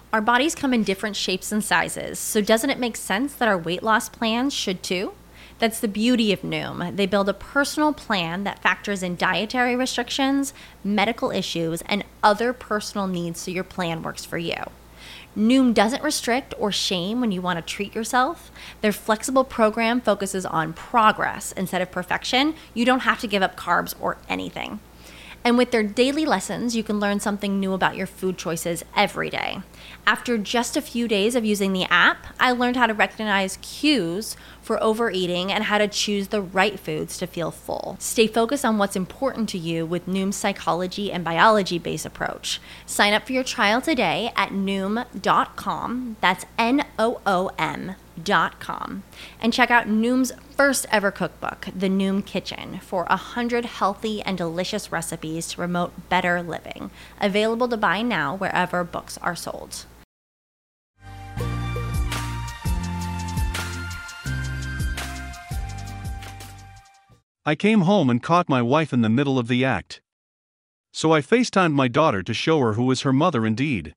Our bodies come in different shapes and sizes, so doesn't it make sense that our weight loss plans should too? That's the beauty of Noom. They build a personal plan that factors in dietary restrictions, medical issues, and other personal needs so your plan works for you. Noom doesn't restrict or shame when you want to treat yourself. Their flexible program focuses on progress instead of perfection. You don't have to give up carbs or anything. And with their daily lessons, you can learn something new about your food choices every day. After just a few days of using the app, I learned how to recognize cues for overeating and how to choose the right foods to feel full. Stay focused on what's important to you with Noom's psychology and biology-based approach. Sign up for your trial today at Noom.com. That's Noom.com. And check out Noom's first ever cookbook, The Noom Kitchen, for 100 healthy and delicious recipes to promote better living. Available to buy now wherever books are sold. I came home and caught my wife in the middle of the act. So I FaceTimed my daughter to show her who is her mother indeed.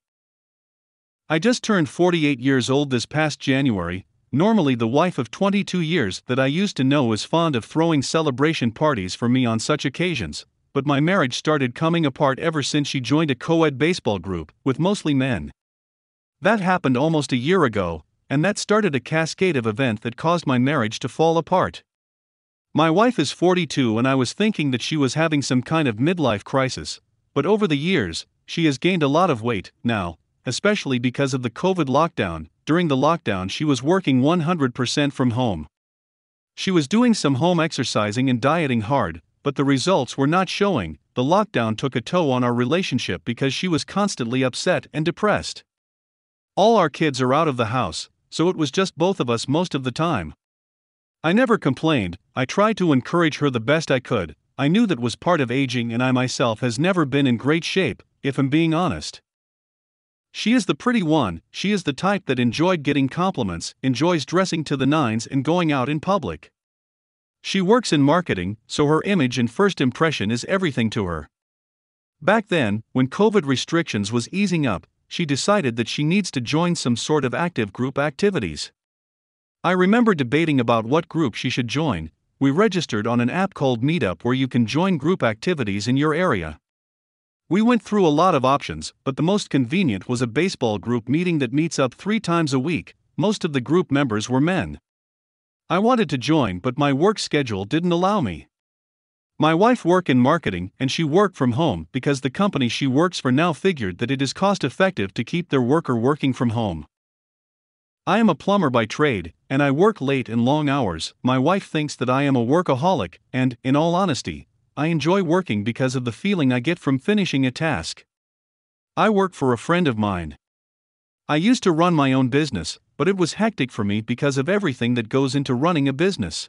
I just turned 48 years old this past January. Normally the wife of 22 years that I used to know is fond of throwing celebration parties for me on such occasions, but my marriage started coming apart ever since she joined a co-ed baseball group, with mostly men. That happened almost a year ago, and that started a cascade of events that caused my marriage to fall apart. My wife is 42 and I was thinking that she was having some kind of midlife crisis, but over the years, she has gained a lot of weight now, especially because of the COVID lockdown. During the lockdown she was working 100% from home. She was doing some home exercising and dieting hard, but the results were not showing. The lockdown took a toll on our relationship because she was constantly upset and depressed. All our kids are out of the house, so it was just both of us most of the time. I never complained. I tried to encourage her the best I could. I knew that was part of aging and I myself has never been in great shape, if I'm being honest. She is the pretty one. She is the type that enjoyed getting compliments, enjoys dressing to the nines and going out in public. She works in marketing, so her image and first impression is everything to her. Back then, when COVID restrictions was easing up, she decided that she needs to join some sort of active group activities. I remember debating about what group she should join. We registered on an app called Meetup where you can join group activities in your area. We went through a lot of options, but the most convenient was a baseball group meeting that meets up 3 times a week. Most of the group members were men. I wanted to join, but my work schedule didn't allow me. My wife works in marketing and she worked from home because the company she works for now figured that it is cost effective to keep their worker working from home. I am a plumber by trade, and I work late and long hours. My wife thinks that I am a workaholic, and, in all honesty, I enjoy working because of the feeling I get from finishing a task. I work for a friend of mine. I used to run my own business, but it was hectic for me because of everything that goes into running a business.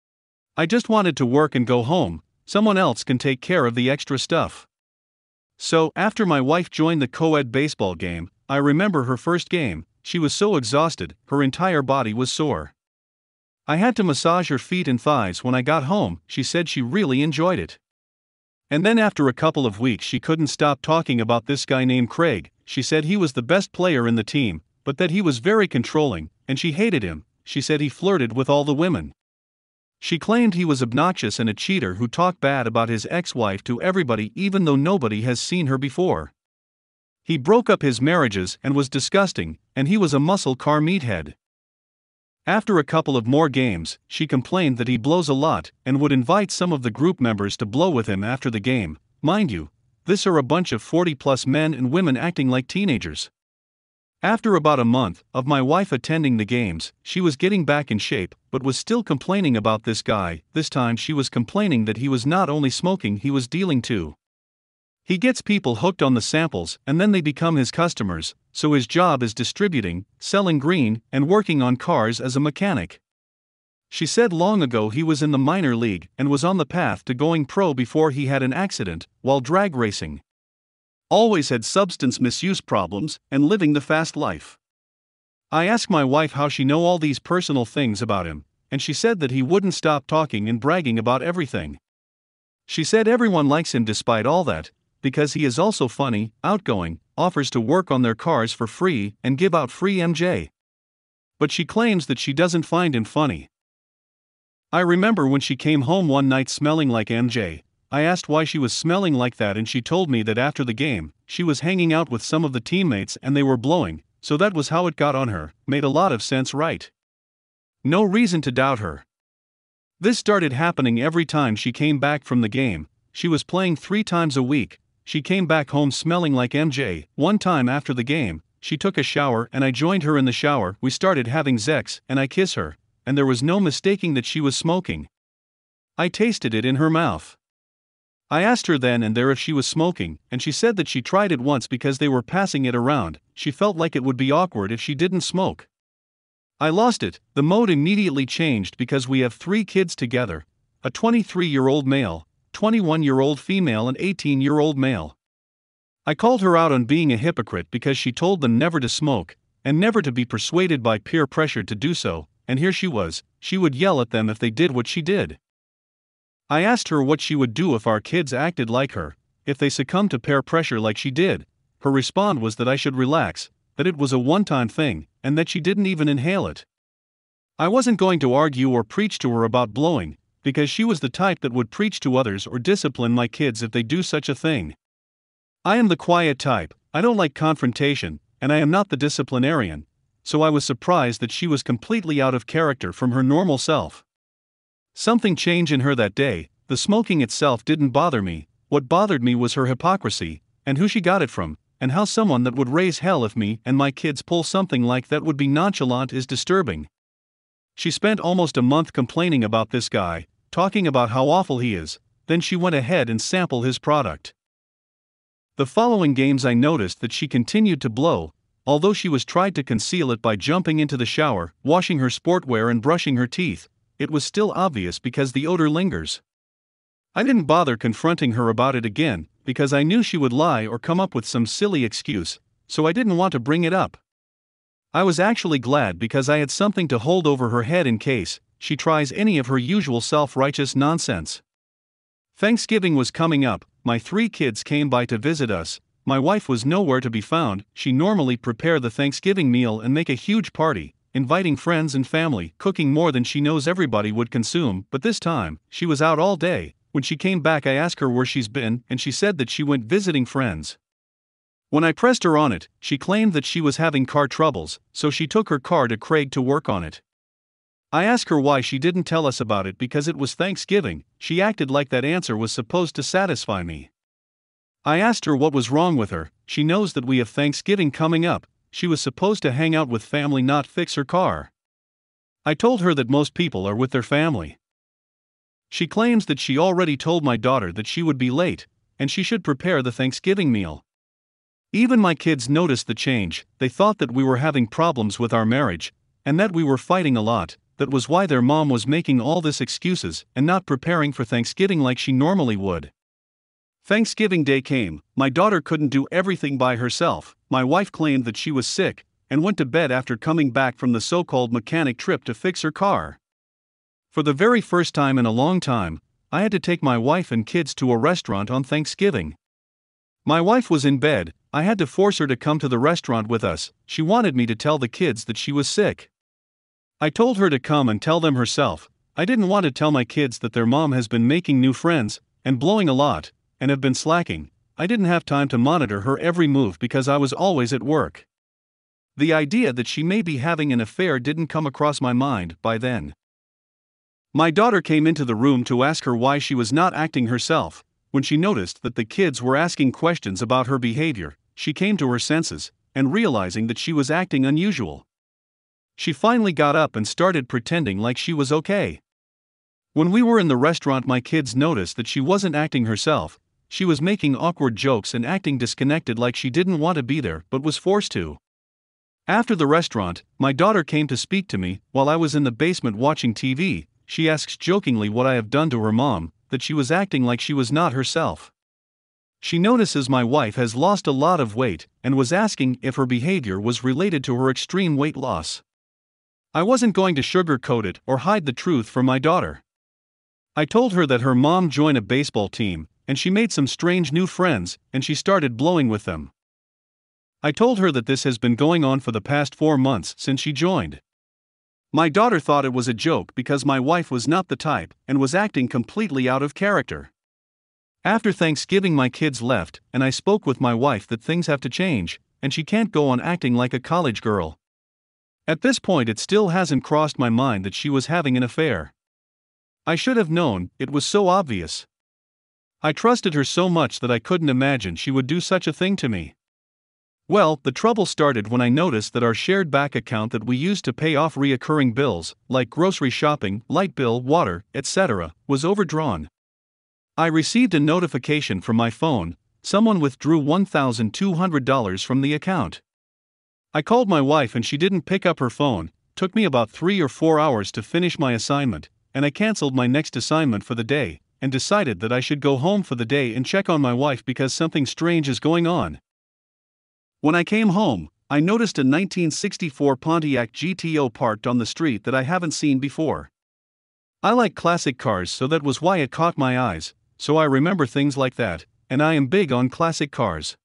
I just wanted to work and go home. Someone else can take care of the extra stuff. So, after my wife joined the co-ed baseball game, I remember her first game. She was so exhausted, her entire body was sore. I had to massage her feet and thighs when I got home. She said she really enjoyed it. And then after a couple of weeks she couldn't stop talking about this guy named Craig. She said he was the best player in the team, but that he was very controlling, and she hated him. She said he flirted with all the women. She claimed he was obnoxious and a cheater who talked bad about his ex-wife to everybody even though nobody has seen her before. He broke up his marriages and was disgusting, and he was a muscle car meathead. After a couple of more games, she complained that he blows a lot and would invite some of the group members to blow with him after the game. Mind you, this are a bunch of 40-plus men and women acting like teenagers. After about a month of my wife attending the games, she was getting back in shape but was still complaining about this guy. This time she was complaining that he was not only smoking, he was dealing too. He gets people hooked on the samples and then they become his customers, so his job is distributing, selling green, and working on cars as a mechanic. She said long ago he was in the minor league and was on the path to going pro before he had an accident while drag racing. Always had substance misuse problems and living the fast life. I asked my wife how she know all these personal things about him, and she said that he wouldn't stop talking and bragging about everything. She said everyone likes him despite all that, because he is also funny, outgoing, offers to work on their cars for free and give out free MJ. But she claims that she doesn't find him funny. I remember when she came home one night smelling like MJ. I asked why she was smelling like that, and she told me that after the game, she was hanging out with some of the teammates and they were blowing, so that was how it got on her. Made a lot of sense, right? No reason to doubt her. This started happening every time she came back from the game. She was playing 3 times a week. She came back home smelling like MJ. One time after the game, she took a shower and I joined her in the shower. We started having sex and I kiss her, and there was no mistaking that she was smoking. I tasted it in her mouth. I asked her then and there if she was smoking, and she said that she tried it once because they were passing it around. She felt like it would be awkward if she didn't smoke. I lost it. The mode immediately changed because we have 3 kids together, a 23-year-old male, 21-year-old female and 18-year-old male. I called her out on being a hypocrite because she told them never to smoke, and never to be persuaded by peer pressure to do so, and here she was, she would yell at them if they did what she did. I asked her what she would do if our kids acted like her, if they succumbed to peer pressure like she did. Her response was that I should relax, that it was a one-time thing, and that she didn't even inhale it. I wasn't going to argue or preach to her about blowing, because she was the type that would preach to others or discipline my kids if they do such a thing. I am the quiet type, I don't like confrontation, and I am not the disciplinarian, so I was surprised that she was completely out of character from her normal self. Something changed in her that day. The smoking itself didn't bother me. What bothered me was her hypocrisy, and who she got it from, and how someone that would raise hell if me and my kids pull something like that would be nonchalant is disturbing. She spent almost a month complaining about this guy, talking about how awful he is, then she went ahead and sampled his product. The following games I noticed that she continued to blow, although she was tried to conceal it by jumping into the shower, washing her sportwear and brushing her teeth. It was still obvious because the odor lingers. I didn't bother confronting her about it again, because I knew she would lie or come up with some silly excuse, so I didn't want to bring it up. I was actually glad because I had something to hold over her head in case she tries any of her usual self-righteous nonsense. Thanksgiving was coming up. My 3 kids came by to visit us. My wife was nowhere to be found. She normally prepared the Thanksgiving meal and make a huge party, inviting friends and family, cooking more than she knows everybody would consume, but this time, she was out all day. When she came back I asked her where she's been, and she said that she went visiting friends. When I pressed her on it, she claimed that she was having car troubles, so she took her car to Craig to work on it. I asked her why she didn't tell us about it because it was Thanksgiving. She acted like that answer was supposed to satisfy me. I asked her what was wrong with her. She knows that we have Thanksgiving coming up. She was supposed to hang out with family, not fix her car. I told her that most people are with their family. She claims that she already told my daughter that she would be late, and she should prepare the Thanksgiving meal. Even my kids noticed the change. They thought that we were having problems with our marriage, and that we were fighting a lot. That was why their mom was making all this excuses and not preparing for Thanksgiving like she normally would. Thanksgiving Day came. My daughter couldn't do everything by herself. My wife claimed that she was sick and went to bed after coming back from the so-called mechanic trip to fix her car. For the very first time in a long time, I had to take my wife and kids to a restaurant on Thanksgiving. My wife was in bed. I had to force her to come to the restaurant with us. She wanted me to tell the kids that she was sick. I told her to come and tell them herself. I didn't want to tell my kids that their mom has been making new friends and blowing a lot, and have been slacking. I didn't have time to monitor her every move because I was always at work. The idea that she may be having an affair didn't come across my mind by then. My daughter came into the room to ask her why she was not acting herself. When she noticed that the kids were asking questions about her behavior, she came to her senses, and realizing that she was acting unusual. She finally got up and started pretending like she was okay. When we were in the restaurant, my kids noticed that she wasn't acting herself. She was making awkward jokes and acting disconnected like she didn't want to be there but was forced to. After the restaurant, my daughter came to speak to me while I was in the basement watching TV. She asks jokingly what I have done to her mom, that she was acting like she was not herself. She notices my wife has lost a lot of weight and was asking if her behavior was related to her extreme weight loss. I wasn't going to sugarcoat it or hide the truth from my daughter. I told her that her mom joined a baseball team, and she made some strange new friends, and she started blowing with them. I told her that this has been going on for the past 4 months since she joined. My daughter thought it was a joke because my wife was not the type and was acting completely out of character. After Thanksgiving, my kids left, and I spoke with my wife that things have to change, and she can't go on acting like a college girl. At this point, it still hasn't crossed my mind that she was having an affair. I should have known, it was so obvious. I trusted her so much that I couldn't imagine she would do such a thing to me. Well, the trouble started when I noticed that our shared bank account that we used to pay off reoccurring bills, like grocery shopping, light bill, water, etc., was overdrawn. I received a notification from my phone. Someone withdrew $1,200 from the account. I called my wife and she didn't pick up her phone. Took me about 3 or 4 hours to finish my assignment, and I canceled my next assignment for the day, and decided that I should go home for the day and check on my wife because something strange is going on. When I came home, I noticed a 1964 Pontiac GTO parked on the street that I haven't seen before. I like classic cars, so that was why it caught my eyes, so I remember things like that, and I am big on classic cars.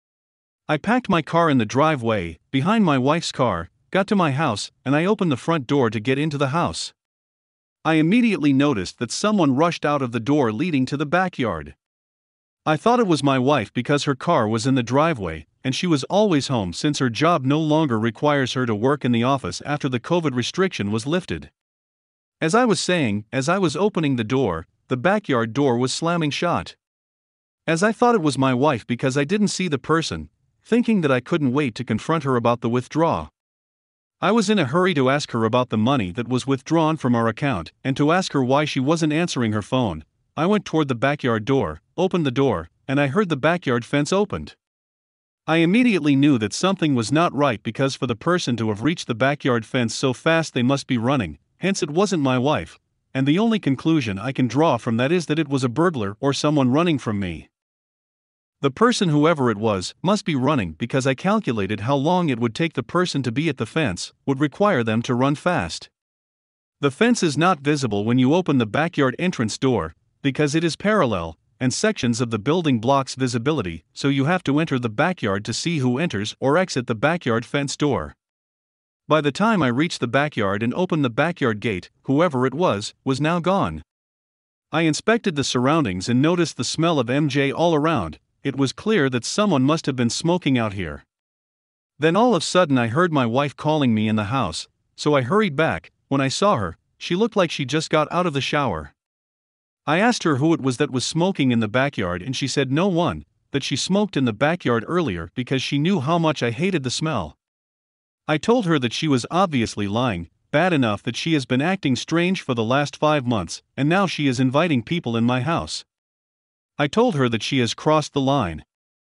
I packed my car in the driveway, behind my wife's car, got to my house, and I opened the front door to get into the house. I immediately noticed that someone rushed out of the door leading to the backyard. I thought it was my wife because her car was in the driveway, and she was always home since her job no longer requires her to work in the office after the COVID restriction was lifted. As I was saying, as I was opening the door, the backyard door was slamming shut. As I thought it was my wife because I didn't see the person, thinking that I couldn't wait to confront her about the withdrawal. I was in a hurry to ask her about the money that was withdrawn from our account and to ask her why she wasn't answering her phone. I went toward the backyard door, opened the door, and I heard the backyard fence opened. I immediately knew that something was not right because for the person to have reached the backyard fence so fast they must be running, hence it wasn't my wife, and the only conclusion I can draw from that is that it was a burglar or someone running from me. The person, whoever it was, must be running because I calculated how long it would take the person to be at the fence, would require them to run fast. The fence is not visible when you open the backyard entrance door, because it is parallel, and sections of the building blocks visibility, so you have to enter the backyard to see who enters or exit the backyard fence door. By the time I reached the backyard and opened the backyard gate, whoever it was now gone. I inspected the surroundings and noticed the smell of MJ all around. It was clear that someone must have been smoking out here. Then all of a sudden I heard my wife calling me in the house, so I hurried back. When I saw her, she looked like she just got out of the shower. I asked her who it was that was smoking in the backyard and she said no one, that she smoked in the backyard earlier because she knew how much I hated the smell. I told her that she was obviously lying, bad enough that she has been acting strange for the last 5 months, and now she is inviting people in my house. I told her that she has crossed the line.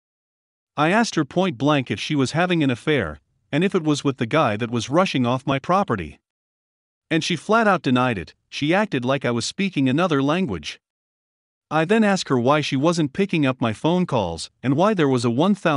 I asked her point blank if she was having an affair, and if it was with the guy that was rushing off my property. And she flat out denied it. She acted like I was speaking another language. I then asked her why she wasn't picking up my phone calls, and why there was a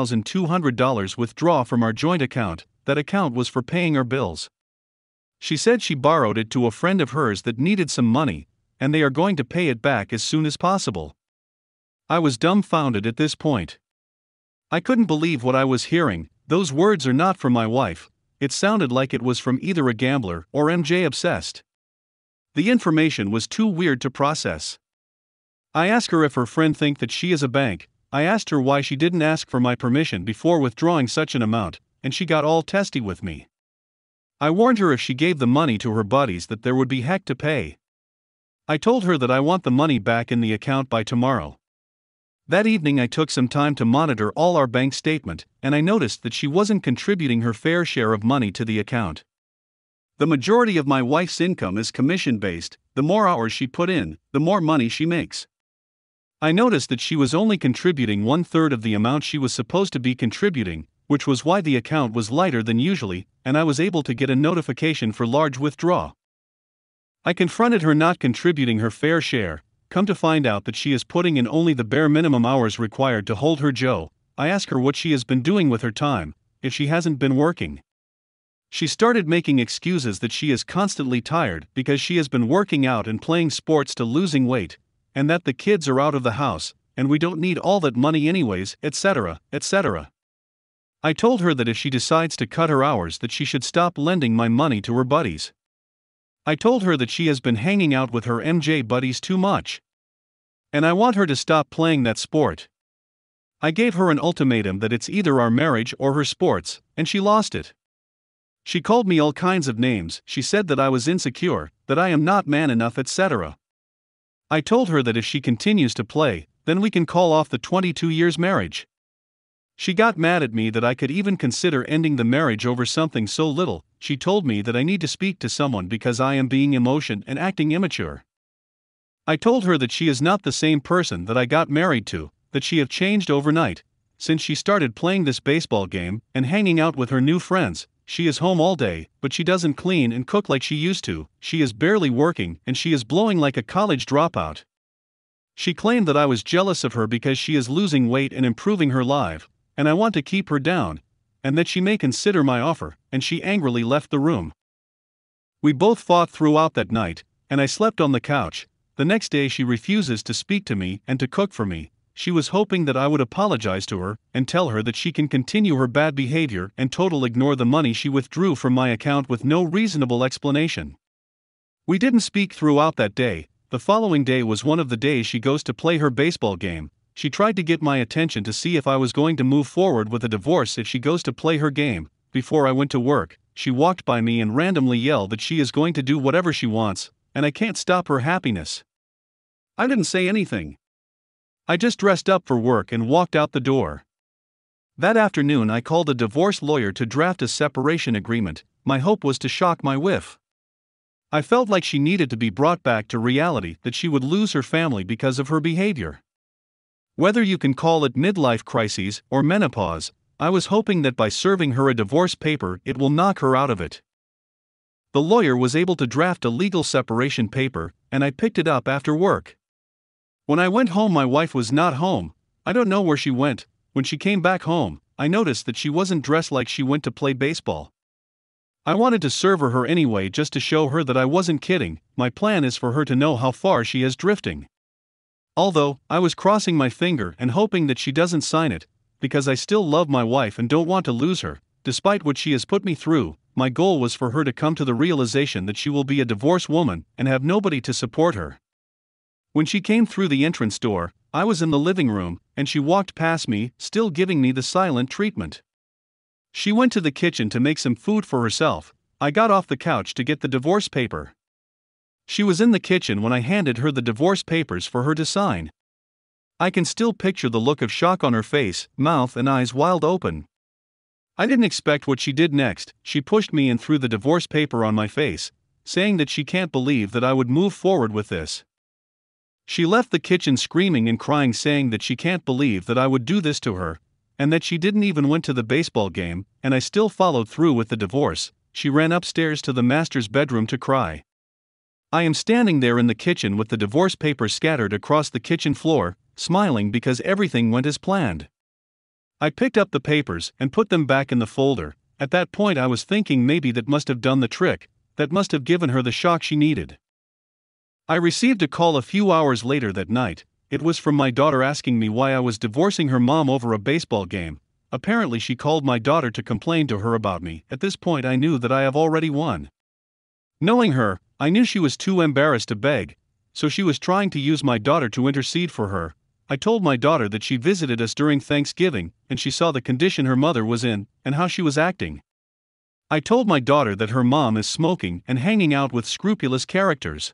$1,200 withdrawal from our joint account. That account was for paying our bills. She said she borrowed it to a friend of hers that needed some money, and they are going to pay it back as soon as possible. I was dumbfounded at this point. I couldn't believe what I was hearing. Those words are not from my wife. It sounded like it was from either a gambler or MJ obsessed. The information was too weird to process. I asked her if her friend think that she is a bank. I asked her why she didn't ask for my permission before withdrawing such an amount, and she got all testy with me. I warned her if she gave the money to her buddies that there would be heck to pay. I told her that I want the money back in the account by tomorrow. That evening I took some time to monitor all our bank statement, and I noticed that she wasn't contributing her fair share of money to the account. The majority of my wife's income is commission-based. The more hours she put in, the more money she makes. I noticed that she was only contributing 1/3 of the amount she was supposed to be contributing, which was why the account was lighter than usually, and I was able to get a notification for large withdrawal. I confronted her not contributing her fair share. Come to find out that she is putting in only the bare minimum hours required to hold her Joe. I ask her what she has been doing with her time, if she hasn't been working. She started making excuses that she is constantly tired because she has been working out and playing sports to losing weight, and that the kids are out of the house, and we don't need all that money anyways, etc., etc. I told her that if she decides to cut her hours that she should stop lending my money to her buddies. I told her that she has been hanging out with her MJ buddies too much. And I want her to stop playing that sport. I gave her an ultimatum that it's either our marriage or her sports, and she lost it. She called me all kinds of names. She said that I was insecure, that I am not man enough, etc. I told her that if she continues to play, then we can call off the 22 years marriage. She got mad at me that I could even consider ending the marriage over something so little. She told me that I need to speak to someone because I am being emotional and acting immature. I told her that she is not the same person that I got married to, that she have changed overnight. Since she started playing this baseball game and hanging out with her new friends, she is home all day, but she doesn't clean and cook like she used to. She is barely working and she is blowing like a college dropout. She claimed that I was jealous of her because she is losing weight and improving her life, and I want to keep her down, and that she may consider my offer, and she angrily left the room. We both fought throughout that night, and I slept on the couch. The next day she refuses to speak to me and to cook for me. She was hoping that I would apologize to her and tell her that she can continue her bad behavior and total ignore the money she withdrew from my account with no reasonable explanation. We didn't speak throughout that day. The following day was one of the days she goes to play her baseball game. She tried to get my attention to see if I was going to move forward with a divorce if she goes to play her game. Before I went to work, she walked by me and randomly yelled that she is going to do whatever she wants, and I can't stop her happiness. I didn't say anything. I just dressed up for work and walked out the door. That afternoon I called a divorce lawyer to draft a separation agreement. My hope was to shock my wife. I felt like she needed to be brought back to reality, that she would lose her family because of her behavior. Whether you can call it midlife crises or menopause, I was hoping that by serving her a divorce paper it will knock her out of it. The lawyer was able to draft a legal separation paper, and I picked it up after work. When I went home, my wife was not home. I don't know where she went. When she came back home, I noticed that she wasn't dressed like she went to play baseball. I wanted to serve her anyway just to show her that I wasn't kidding. My plan is for her to know how far she is drifting. Although, I was crossing my finger and hoping that she doesn't sign it, because I still love my wife and don't want to lose her. Despite what she has put me through, my goal was for her to come to the realization that she will be a divorced woman and have nobody to support her. When she came through the entrance door, I was in the living room, and she walked past me, still giving me the silent treatment. She went to the kitchen to make some food for herself. I got off the couch to get the divorce paper. She was in the kitchen when I handed her the divorce papers for her to sign. I can still picture the look of shock on her face, mouth and eyes wide open. I didn't expect what she did next. She pushed me and threw the divorce paper on my face, saying that she can't believe that I would move forward with this. She left the kitchen screaming and crying, saying that she can't believe that I would do this to her, and that she didn't even went to the baseball game, and I still followed through with the divorce. She ran upstairs to the master's bedroom to cry. I am standing there in the kitchen with the divorce papers scattered across the kitchen floor, smiling because everything went as planned. I picked up the papers and put them back in the folder. At that point I was thinking maybe that must have done the trick, that must have given her the shock she needed. I received a call a few hours later that night. It was from my daughter asking me why I was divorcing her mom over a baseball game. Apparently she called my daughter to complain to her about me. At this point I knew that I have already won. Knowing her, I knew she was too embarrassed to beg, so she was trying to use my daughter to intercede for her. I told my daughter that she visited us during Thanksgiving, and she saw the condition her mother was in, and how she was acting. I told my daughter that her mom is smoking and hanging out with scrupulous characters.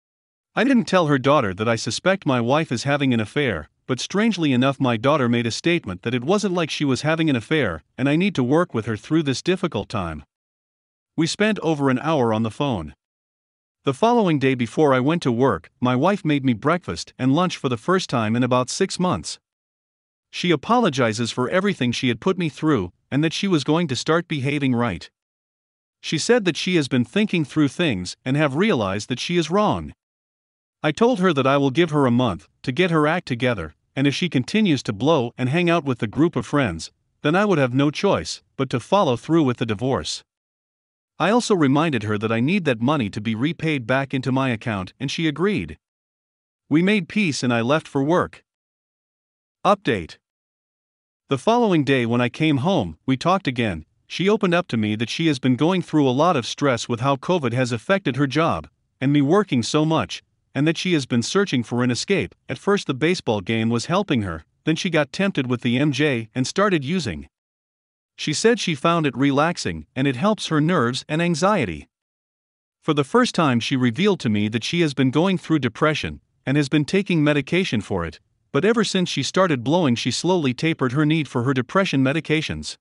I didn't tell her daughter that I suspect my wife is having an affair, but strangely enough my daughter made a statement that it wasn't like she was having an affair, and I need to work with her through this difficult time. We spent over an hour on the phone. The following day before I went to work, my wife made me breakfast and lunch for the first time in about 6 months. She apologizes for everything she had put me through, and that she was going to start behaving right. She said that she has been thinking through things and have realized that she is wrong. I told her that I will give her a month to get her act together, and if she continues to blow and hang out with the group of friends, then I would have no choice but to follow through with the divorce. I also reminded her that I need that money to be repaid back into my account, and she agreed. We made peace and I left for work. Update. The following day, when I came home, we talked again. She opened up to me that she has been going through a lot of stress with how COVID has affected her job, and me working so much, and that she has been searching for an escape. At first, the baseball game was helping her, then she got tempted with the MJ and started using. She said she found it relaxing and it helps her nerves and anxiety. For the first time, she revealed to me that she has been going through depression and has been taking medication for it, but ever since she started blowing, she slowly tapered her need for her depression medications.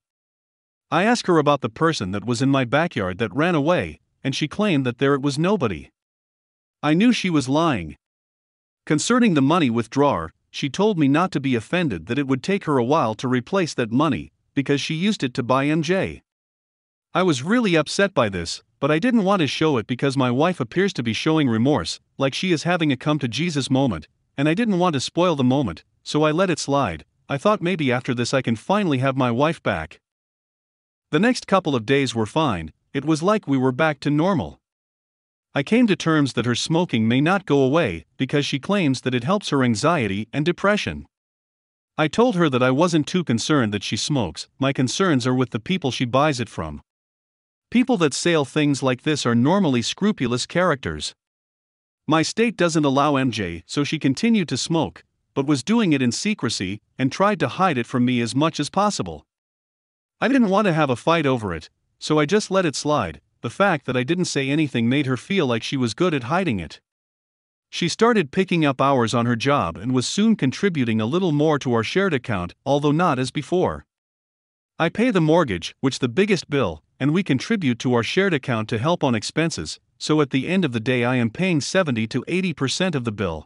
I asked her about the person that was in my backyard that ran away, and she claimed that there it was nobody. I knew she was lying. Concerning the money withdrawal, she told me not to be offended, that it would take her a while to replace that money, because she used it to buy MJ. I was really upset by this, but I didn't want to show it because my wife appears to be showing remorse, like she is having a come to Jesus moment, and I didn't want to spoil the moment, so I let it slide. I thought maybe after this I can finally have my wife back. The next couple of days were fine. It was like we were back to normal. I came to terms that her smoking may not go away because she claims that it helps her anxiety and depression. I told her that I wasn't too concerned that she smokes. My concerns are with the people she buys it from. People that sell things like this are normally scrupulous characters. My state doesn't allow MJ, so she continued to smoke, but was doing it in secrecy and tried to hide it from me as much as possible. I didn't want to have a fight over it, so I just let it slide. The fact that I didn't say anything made her feel like she was good at hiding it. She started picking up hours on her job and was soon contributing a little more to our shared account, although not as before. I pay the mortgage, which the biggest bill, and we contribute to our shared account to help on expenses, so at the end of the day I am paying 70 to 80% of the bill.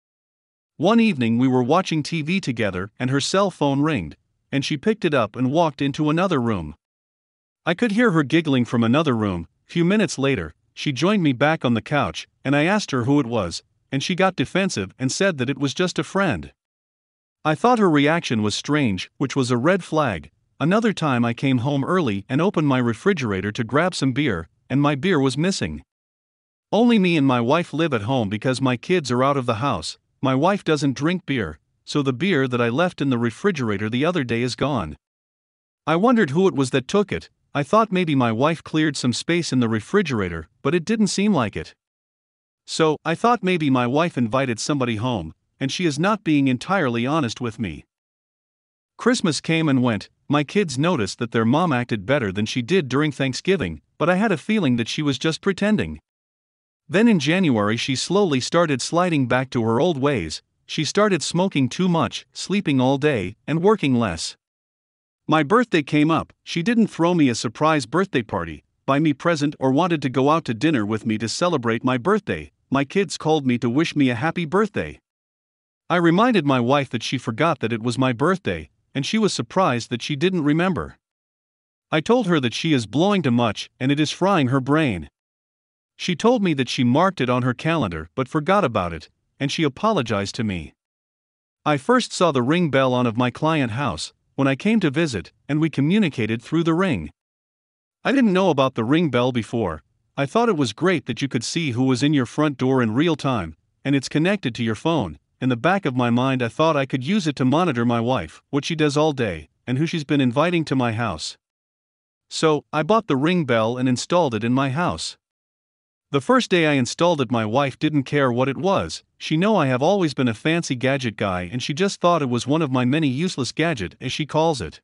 One evening we were watching TV together and her cell phone rang, and she picked it up and walked into another room. I could hear her giggling from another room. Few minutes later, she joined me back on the couch, and I asked her who it was, and she got defensive and said that it was just a friend. I thought her reaction was strange, which was a red flag. Another time I came home early and opened my refrigerator to grab some beer, and my beer was missing. Only me and my wife live at home because my kids are out of the house. My wife doesn't drink beer, so the beer that I left in the refrigerator the other day is gone. I wondered who it was that took it. I thought maybe my wife cleared some space in the refrigerator, but it didn't seem like it. So, I thought maybe my wife invited somebody home, and she is not being entirely honest with me. Christmas came and went. My kids noticed that their mom acted better than she did during Thanksgiving, but I had a feeling that she was just pretending. Then in January she slowly started sliding back to her old ways. She started smoking too much, sleeping all day, and working less. My birthday came up. She didn't throw me a surprise birthday party, buy me present, or wanted to go out to dinner with me to celebrate my birthday. My kids called me to wish me a happy birthday. I reminded my wife that she forgot that it was my birthday, and she was surprised that she didn't remember. I told her that she is blowing too much and it is frying her brain. She told me that she marked it on her calendar but forgot about it, and she apologized to me. I first saw the Ring bell on of my client house when I came to visit, and we communicated through the Ring. I didn't know about the Ring bell before. I thought it was great that you could see who was in your front door in real time, and it's connected to your phone. In the back of my mind I thought I could use it to monitor my wife, what she does all day, and who she's been inviting to my house. So, I bought the Ring bell and installed it in my house. The first day I installed it, my wife didn't care what it was. She know I have always been a fancy gadget guy, and she just thought it was one of my many useless gadget, as she calls it.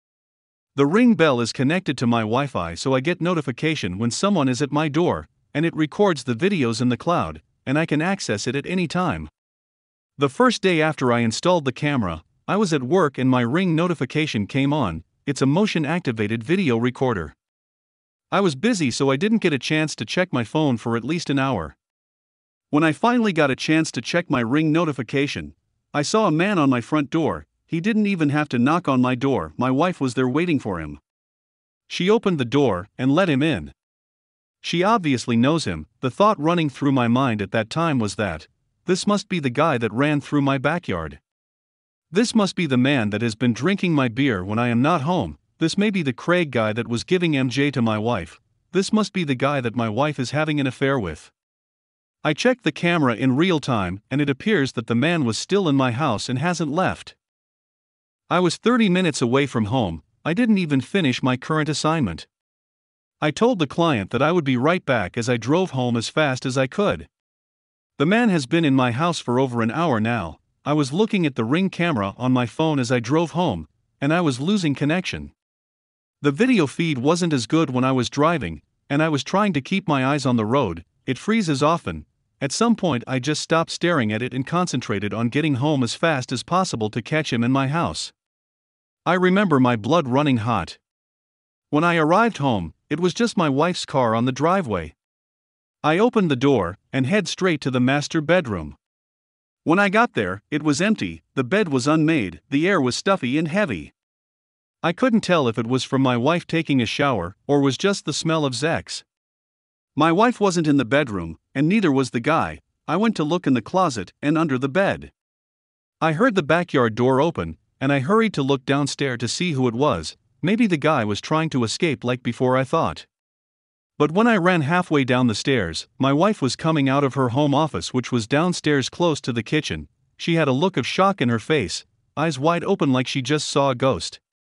The Ring bell is connected to my Wi-Fi, so I get notification when someone is at my door, and it records the videos in the cloud, and I can access it at any time. The first day after I installed the camera, I was at work and my Ring notification came on. It's a motion-activated video recorder. I was busy, so I didn't get a chance to check my phone for at least an hour. When I finally got a chance to check my Ring notification, I saw a man on my front door. He didn't even have to knock on my door, my wife was there waiting for him. She opened the door and let him in. She obviously knows him. The thought running through my mind at that time was that this must be the guy that ran through my backyard. This must be the man that has been drinking my beer when I am not home. This may be the Craig guy that was giving MJ to my wife. This must be the guy that my wife is having an affair with. I checked the camera in real time, and it appears that the man was still in my house and hasn't left. I was 30 minutes away from home. I didn't even finish my current assignment. I told the client that I would be right back as I drove home as fast as I could. The man has been in my house for over an hour now. I was looking at the Ring camera on my phone as I drove home, and I was losing connection. The video feed wasn't as good when I was driving, and I was trying to keep my eyes on the road. It freezes often. At some point I just stopped staring at it and concentrated on getting home as fast as possible to catch him in my house. I remember my blood running hot. When I arrived home, it was just my wife's car on the driveway. I opened the door and head straight to the master bedroom. When I got there, it was empty, the bed was unmade, the air was stuffy and heavy. I couldn't tell if it was from my wife taking a shower or was just the smell of sex. My wife wasn't in the bedroom, and neither was the guy. I went to look in the closet and under the bed. I heard the backyard door open, and I hurried to look downstairs to see who it was. Maybe the guy was trying to escape like before I thought. But when I ran halfway down the stairs, my wife was coming out of her home office, which was downstairs close to the kitchen. She had a look of shock in her face, eyes wide open like she just saw a ghost.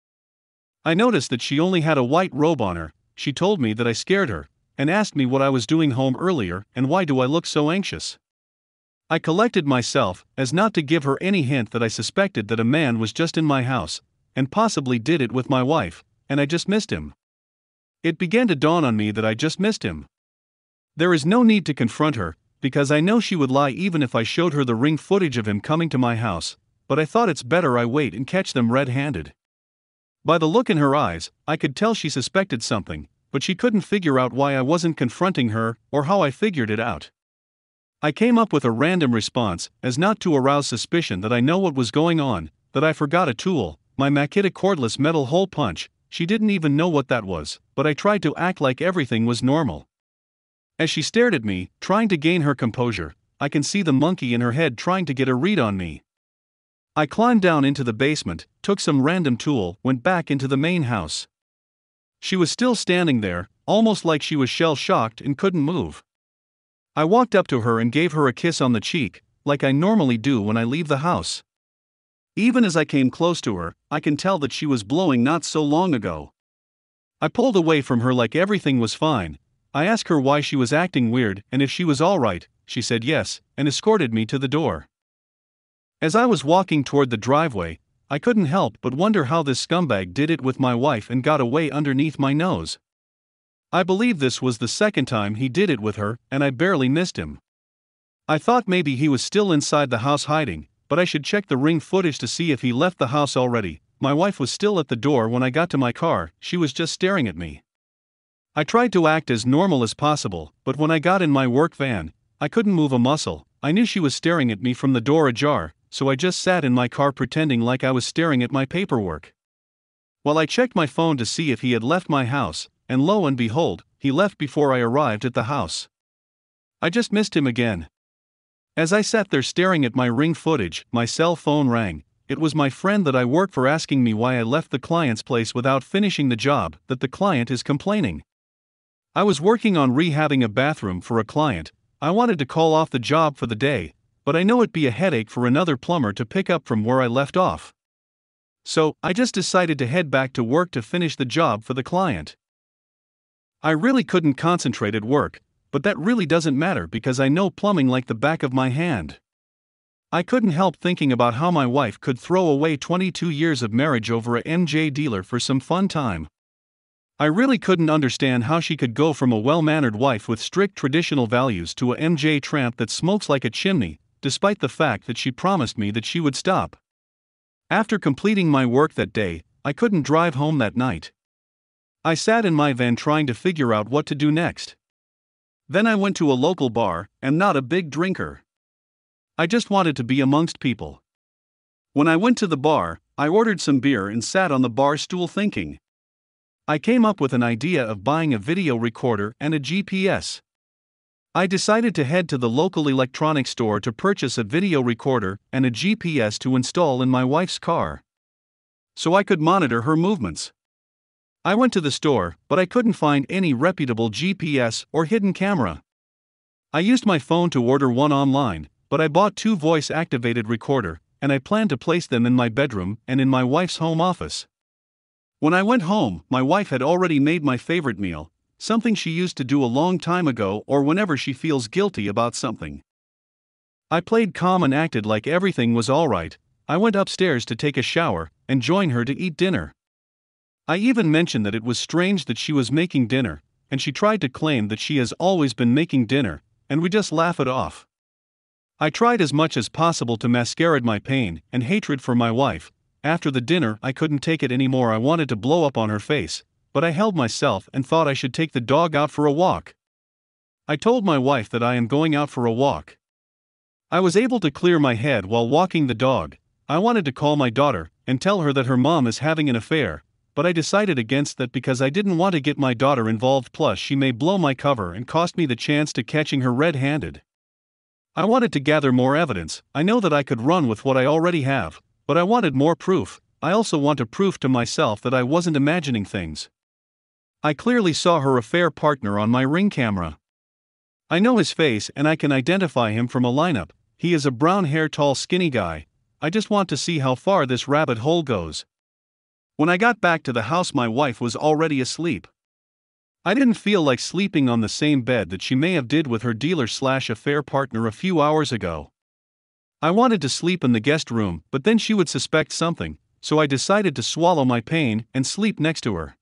I noticed that she only had a white robe on her. She told me that I scared her, and asked me what I was doing home earlier and why do I look so anxious. I collected myself, as not to give her any hint that I suspected that a man was just in my house, and possibly did it with my wife, and I just missed him. It began to dawn on me that I just missed him. There is no need to confront her, because I know she would lie even if I showed her the Ring footage of him coming to my house, but I thought it's better I wait and catch them red-handed. By the look in her eyes, I could tell she suspected something, but she couldn't figure out why I wasn't confronting her or how I figured it out. I came up with a random response, as not to arouse suspicion that I know what was going on, that I forgot a tool, my Makita cordless metal hole punch. She didn't even know what that was, but I tried to act like everything was normal. As she stared at me, trying to gain her composure, I can see the monkey in her head trying to get a read on me. I climbed down into the basement, took some random tool, went back into the main house. She was still standing there, almost like she was shell-shocked and couldn't move. I walked up to her and gave her a kiss on the cheek, like I normally do when I leave the house. Even as I came close to her, I can tell that she was blowing not so long ago. I pulled away from her like everything was fine. I asked her why she was acting weird and if she was alright. She said yes, and escorted me to the door. As I was walking toward the driveway, I couldn't help but wonder how this scumbag did it with my wife and got away underneath my nose. I believe this was the second time he did it with her, and I barely missed him. I thought maybe he was still inside the house hiding, but I should check the Ring footage to see if he left the house already. My wife was still at the door when I got to my car. She was just staring at me. I tried to act as normal as possible, but when I got in my work van, I couldn't move a muscle. I knew she was staring at me from the door ajar, so I just sat in my car pretending like I was staring at my paperwork. While I checked my phone to see if he had left my house, and lo and behold, he left before I arrived at the house. I just missed him again. As I sat there staring at my Ring footage, my cell phone rang. It was my friend that I work for asking me why I left the client's place without finishing the job, that the client is complaining. I was working on rehabbing a bathroom for a client. I wanted to call off the job for the day, but I know it'd be a headache for another plumber to pick up from where I left off. So, I just decided to head back to work to finish the job for the client. I really couldn't concentrate at work, but that really doesn't matter because I know plumbing like the back of my hand. I couldn't help thinking about how my wife could throw away 22 years of marriage over a MJ dealer for some fun time. I really couldn't understand how she could go from a well-mannered wife with strict traditional values to a MJ tramp that smokes like a chimney, despite the fact that she promised me that she would stop. After completing my work that day, I couldn't drive home that night. I sat in my van trying to figure out what to do next. Then I went to a local bar. I'm not a big drinker. I just wanted to be amongst people. When I went to the bar, I ordered some beer and sat on the bar stool thinking. I came up with an idea of buying a video recorder and a GPS. I decided to head to the local electronics store to purchase a video recorder and a GPS to install in my wife's car, so I could monitor her movements. I went to the store, but I couldn't find any reputable GPS or hidden camera. I used my phone to order one online, but I bought 2 voice-activated recorder, and I planned to place them in my bedroom and in my wife's home office. When I went home, my wife had already made my favorite meal, something she used to do a long time ago or whenever she feels guilty about something. I played calm and acted like everything was alright. I went upstairs to take a shower and join her to eat dinner. I even mentioned that it was strange that she was making dinner, and she tried to claim that she has always been making dinner, and we just laugh it off. I tried as much as possible to masquerade my pain and hatred for my wife. After the dinner, I couldn't take it anymore. I wanted to blow up on her face, but I held myself and thought I should take the dog out for a walk. I told my wife that I am going out for a walk. I was able to clear my head while walking the dog. I wanted to call my daughter and tell her that her mom is having an affair, but I decided against that because I didn't want to get my daughter involved, plus she may blow my cover and cost me the chance to catching her red-handed. I wanted to gather more evidence. I know that I could run with what I already have, but I wanted more proof. I also wanted proof to myself that I wasn't imagining things. I clearly saw her affair partner on my Ring camera. I know his face and I can identify him from a lineup. He is a brown-haired, tall, skinny guy. I just want to see how far this rabbit hole goes. When I got back to the house, my wife was already asleep. I didn't feel like sleeping on the same bed that she may have did with her dealer/affair partner a few hours ago. I wanted to sleep in the guest room, but then she would suspect something, so I decided to swallow my pain and sleep next to her.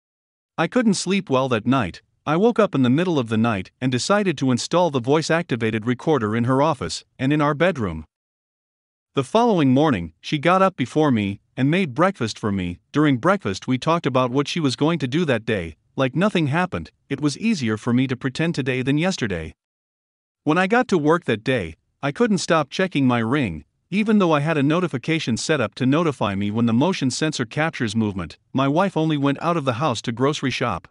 I couldn't sleep well that night. I woke up in the middle of the night and decided to install the voice-activated recorder in her office and in our bedroom. The following morning, she got up before me and made breakfast for me. During breakfast, we talked about what she was going to do that day. Like nothing happened. It was easier for me to pretend today than yesterday. When I got to work that day, I couldn't stop checking my Ring, even though I had a notification set up to notify me when the motion sensor captures movement. My wife only went out of the house to grocery shop.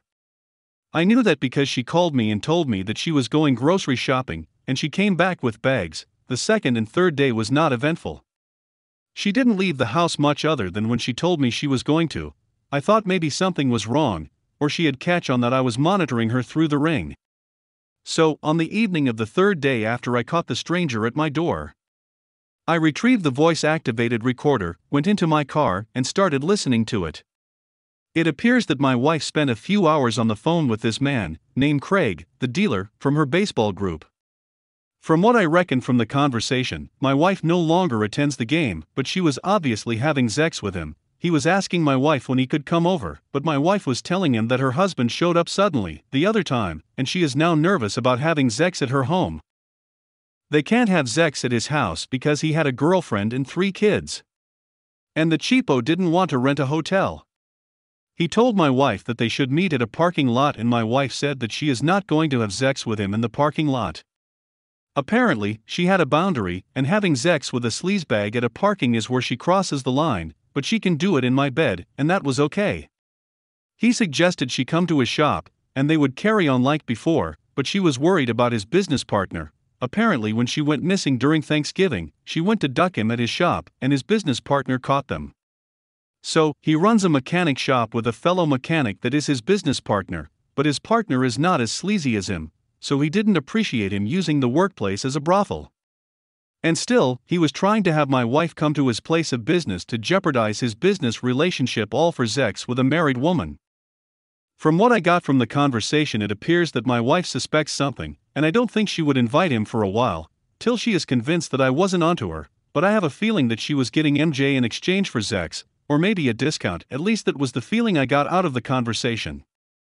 I knew that because she called me and told me that she was going grocery shopping, and she came back with bags. The second and third day was not eventful. She didn't leave the house much other than when she told me she was going to. I thought maybe something was wrong, or she had catch on that I was monitoring her through the Ring. So, on the evening of the third day after I caught the stranger at my door, I retrieved the voice-activated recorder, went into my car, and started listening to it. It appears that my wife spent a few hours on the phone with this man, named Craig, the dealer, from her baseball group. From what I reckon from the conversation, my wife no longer attends the game, but she was obviously having sex with him. He was asking my wife when he could come over, but my wife was telling him that her husband showed up suddenly the other time, and she is now nervous about having sex at her home. They can't have sex at his house because he had a girlfriend and 3 kids. And the cheapo didn't want to rent a hotel. He told my wife that they should meet at a parking lot, and my wife said that she is not going to have sex with him in the parking lot. Apparently, she had a boundary, and having sex with a sleazebag at a parking is where she crosses the line, but she can do it in my bed, and that was okay. He suggested she come to his shop, and they would carry on like before, but she was worried about his business partner. Apparently, when she went missing during Thanksgiving, she went to duck him at his shop, and his business partner caught them. So, he runs a mechanic shop with a fellow mechanic that is his business partner, but his partner is not as sleazy as him, so he didn't appreciate him using the workplace as a brothel. And still, he was trying to have my wife come to his place of business to jeopardize his business relationship, all for sex with a married woman. From what I got from the conversation, it appears that my wife suspects something, and I don't think she would invite him for a while, till she is convinced that I wasn't onto her, but I have a feeling that she was getting MJ in exchange for sex, or maybe a discount. At least that was the feeling I got out of the conversation.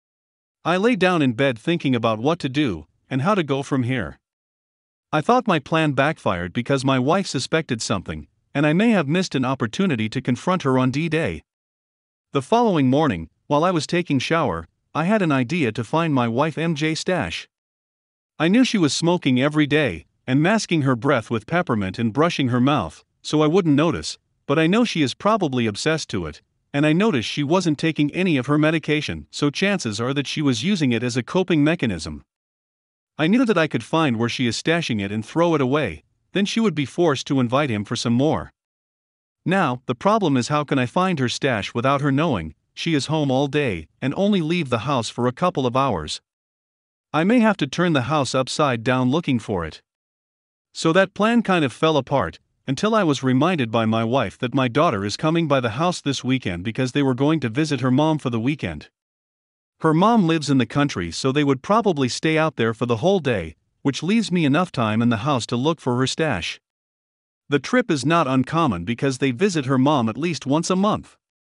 I lay down in bed thinking about what to do, and how to go from here. I thought my plan backfired because my wife suspected something, and I may have missed an opportunity to confront her on D-Day. The following morning, while I was taking shower, I had an idea to find my wife MJ stash. I knew she was smoking every day, and masking her breath with peppermint and brushing her mouth, so I wouldn't notice, but I know she is probably obsessed to it, and I noticed she wasn't taking any of her medication, so chances are that she was using it as a coping mechanism. I knew that I could find where she is stashing it and throw it away, then she would be forced to invite him for some more. Now, the problem is, how can I find her stash without her knowing? She is home all day, and only leave the house for a couple of hours. I may have to turn the house upside down looking for it. So that plan kind of fell apart, until I was reminded by my wife that my daughter is coming by the house this weekend because they were going to visit her mom for the weekend. Her mom lives in the country, so they would probably stay out there for the whole day, which leaves me enough time in the house to look for her stash. The trip is not uncommon because they visit her mom at least once a month.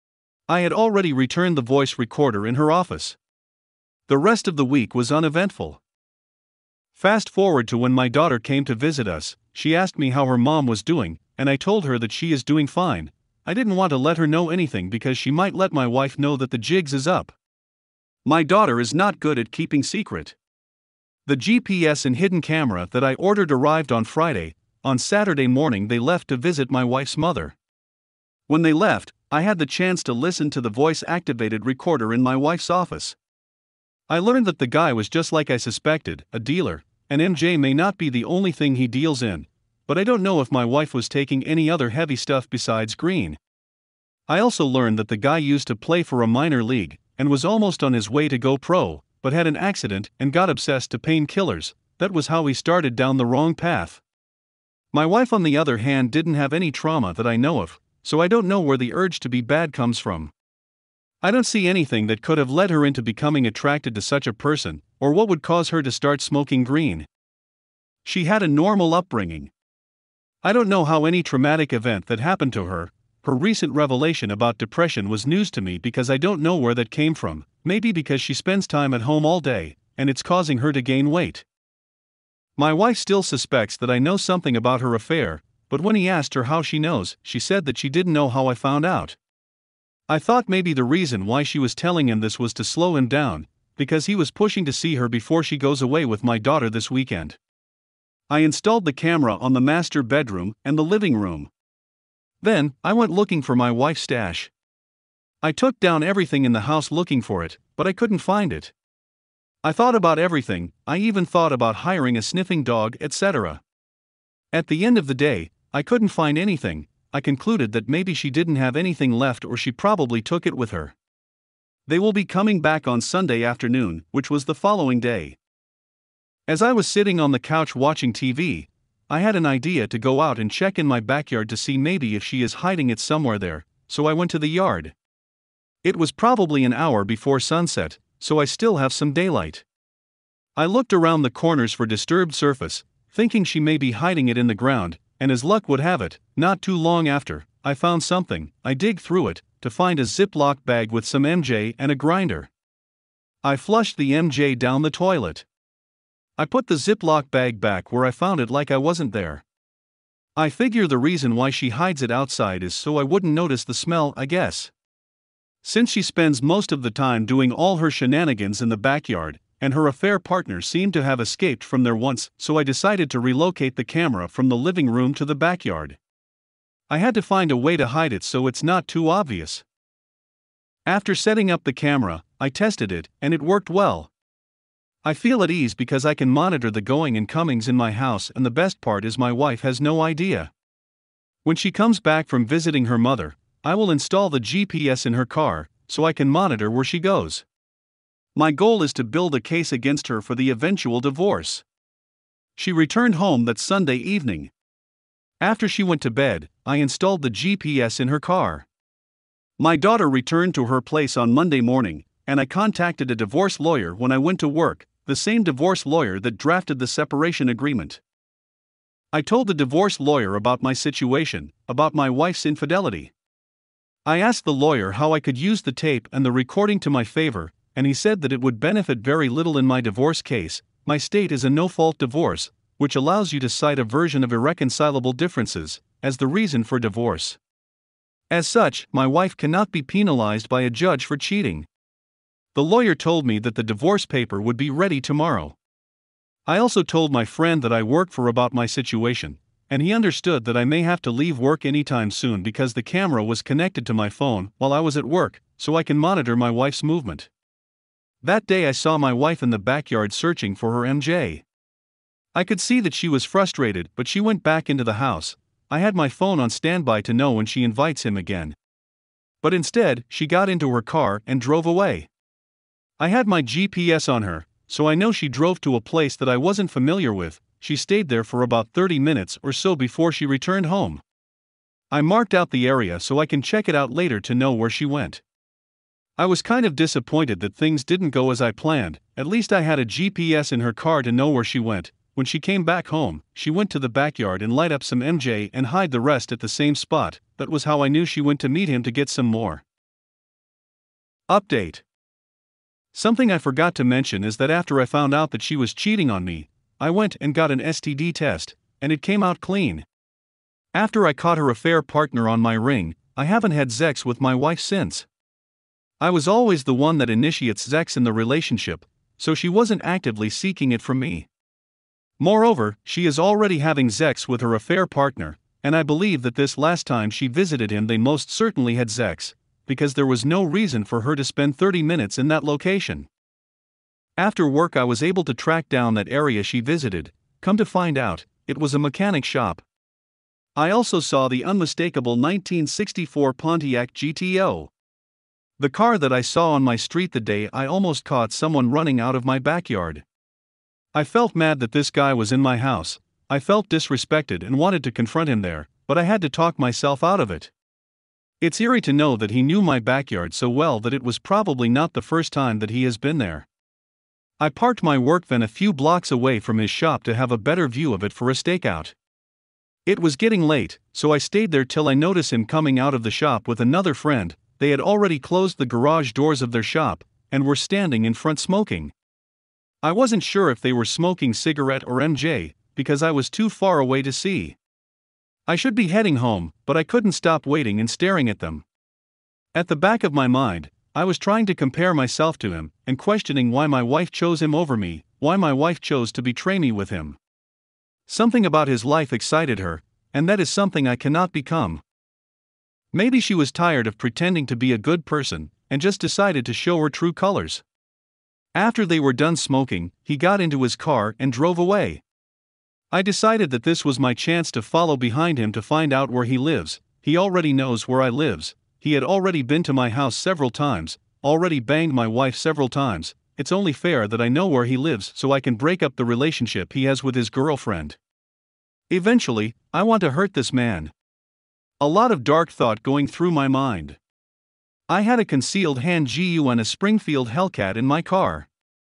I had already returned the voice recorder in her office. The rest of the week was uneventful. Fast forward to when my daughter came to visit us. She asked me how her mom was doing, and I told her that she is doing fine. I didn't want to let her know anything because she might let my wife know that the jigs is up. My daughter is not good at keeping secret. The GPS and hidden camera that I ordered arrived on Friday. On Saturday morning they left to visit my wife's mother. When they left, I had the chance to listen to the voice-activated recorder in my wife's office. I learned that the guy was just like I suspected, a dealer, and MJ may not be the only thing he deals in, but I don't know if my wife was taking any other heavy stuff besides green. I also learned that the guy used to play for a minor league, and was almost on his way to go pro, but had an accident and got obsessed to painkillers. That was how he started down the wrong path. My wife, on the other hand, didn't have any trauma that I know of, so I don't know where the urge to be bad comes from. I don't see anything that could have led her into becoming attracted to such a person, or what would cause her to start smoking green. She had a normal upbringing. I don't know how any traumatic event that happened to her. Her recent revelation about depression was news to me because I don't know where that came from. Maybe because she spends time at home all day, and it's causing her to gain weight. My wife still suspects that I know something about her affair, but when he asked her how she knows, she said that she didn't know how I found out. I thought maybe the reason why she was telling him this was to slow him down, because he was pushing to see her before she goes away with my daughter this weekend. I installed the camera on the master bedroom and the living room. Then, I went looking for my wife's stash. I took down everything in the house looking for it, but I couldn't find it. I thought about everything. I even thought about hiring a sniffing dog, etc. At the end of the day, I couldn't find anything. I concluded that maybe she didn't have anything left, or she probably took it with her. They will be coming back on Sunday afternoon, which was the following day. As I was sitting on the couch watching TV, I had an idea to go out and check in my backyard to see maybe if she is hiding it somewhere there, so I went to the yard. It was probably an hour before sunset, so I still have some daylight. I looked around the corners for disturbed surface, thinking she may be hiding it in the ground, and as luck would have it, not too long after, I found something. I dig through it to find a Ziploc bag with some MJ and a grinder. I flushed the MJ down the toilet. I put the Ziploc bag back where I found it like I wasn't there. I figure the reason why she hides it outside is so I wouldn't notice the smell, I guess. Since she spends most of the time doing all her shenanigans in the backyard, and her affair partner seemed to have escaped from there once, so I decided to relocate the camera from the living room to the backyard. I had to find a way to hide it so it's not too obvious. After setting up the camera, I tested it, and it worked well. I feel at ease because I can monitor the going and comings in my house, and the best part is my wife has no idea. When she comes back from visiting her mother, I will install the GPS in her car, so I can monitor where she goes. My goal is to build a case against her for the eventual divorce. She returned home that Sunday evening. After she went to bed, I installed the GPS in her car. My daughter returned to her place on Monday morning, and I contacted a divorce lawyer when I went to work, the same divorce lawyer that drafted the separation agreement. I told the divorce lawyer about my situation, about my wife's infidelity. I asked the lawyer how I could use the tape and the recording to my favor, and he said that it would benefit very little in my divorce case. My state is a no-fault divorce, which allows you to cite a version of irreconcilable differences as the reason for divorce. As such, my wife cannot be penalized by a judge for cheating. The lawyer told me that the divorce paper would be ready tomorrow. I also told my friend that I work for about my situation, and he understood that I may have to leave work anytime soon because the camera was connected to my phone while I was at work, so I can monitor my wife's movement. That day I saw my wife in the backyard searching for her MJ. I could see that she was frustrated, but she went back into the house. I had my phone on standby to know when she invites him again. But instead, she got into her car and drove away. I had my GPS on her, so I know she drove to a place that I wasn't familiar with, she stayed there for about 30 minutes or so before she returned home. I marked out the area so I can check it out later to know where she went. I was kind of disappointed that things didn't go as I planned. At least I had a GPS in her car to know where she went. When she came back home, she went to the backyard and light up some MJ and hide the rest at the same spot. That was how I knew she went to meet him to get some more. Update. Something I forgot to mention is that after I found out that she was cheating on me, I went and got an STD test, and it came out clean. After I caught her affair partner on my ring, I haven't had sex with my wife since. I was always the one that initiates sex in the relationship, so she wasn't actively seeking it from me. Moreover, she is already having sex with her affair partner, and I believe that this last time she visited him they most certainly had sex, because there was no reason for her to spend 30 minutes in that location. After work I was able to track down that area she visited. Come to find out, it was a mechanic shop. I also saw the unmistakable 1964 Pontiac GTO. The car that I saw on my street the day I almost caught someone running out of my backyard. I felt mad that this guy was in my house. I felt disrespected and wanted to confront him there, but I had to talk myself out of it. It's eerie to know that he knew my backyard so well that it was probably not the first time that he has been there. I parked my work van a few blocks away from his shop to have a better view of it for a stakeout. It was getting late, so I stayed there till I noticed him coming out of the shop with another friend. They had already closed the garage doors of their shop, and were standing in front smoking. I wasn't sure if they were smoking cigarette or MJ, because I was too far away to see. I should be heading home, but I couldn't stop waiting and staring at them. At the back of my mind, I was trying to compare myself to him, and questioning why my wife chose him over me, why my wife chose to betray me with him. Something about his life excited her, and that is something I cannot become. Maybe she was tired of pretending to be a good person, and just decided to show her true colors. After they were done smoking, he got into his car and drove away. I decided that this was my chance to follow behind him to find out where he lives. He already knows where I lives. He had already been to my house several times, already banged my wife several times. It's only fair that I know where he lives so I can break up the relationship he has with his girlfriend. Eventually, I want to hurt this man. A lot of dark thought going through my mind. I had a concealed hand gun and a Springfield Hellcat in my car.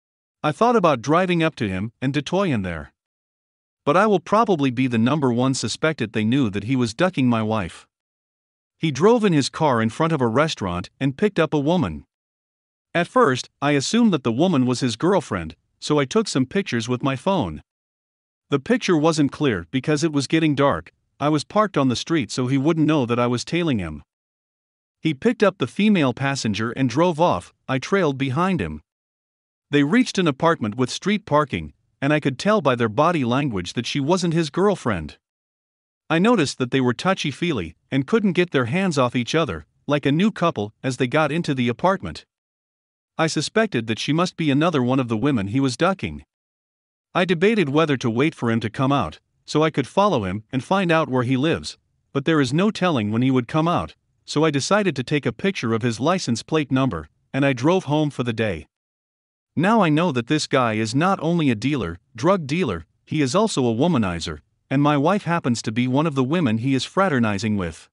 I thought about driving up to him and detoy him there. But I will probably be the number one suspected. They knew that he was ducking my wife. He drove in his car in front of a restaurant and picked up a woman. At first, I assumed that the woman was his girlfriend, so I took some pictures with my phone. The picture wasn't clear because it was getting dark. I was parked on the street so he wouldn't know that I was tailing him. He picked up the female passenger and drove off. I trailed behind him. They reached an apartment with street parking, and I could tell by their body language that she wasn't his girlfriend. I noticed that they were touchy-feely and couldn't get their hands off each other, like a new couple, as they got into the apartment. I suspected that she must be another one of the women he was ducking. I debated whether to wait for him to come out, so I could follow him and find out where he lives, but there is no telling when he would come out, so I decided to take a picture of his license plate number, and I drove home for the day. Now I know that this guy is not only a dealer, drug dealer, he is also a womanizer, and my wife happens to be one of the women he is fraternizing with.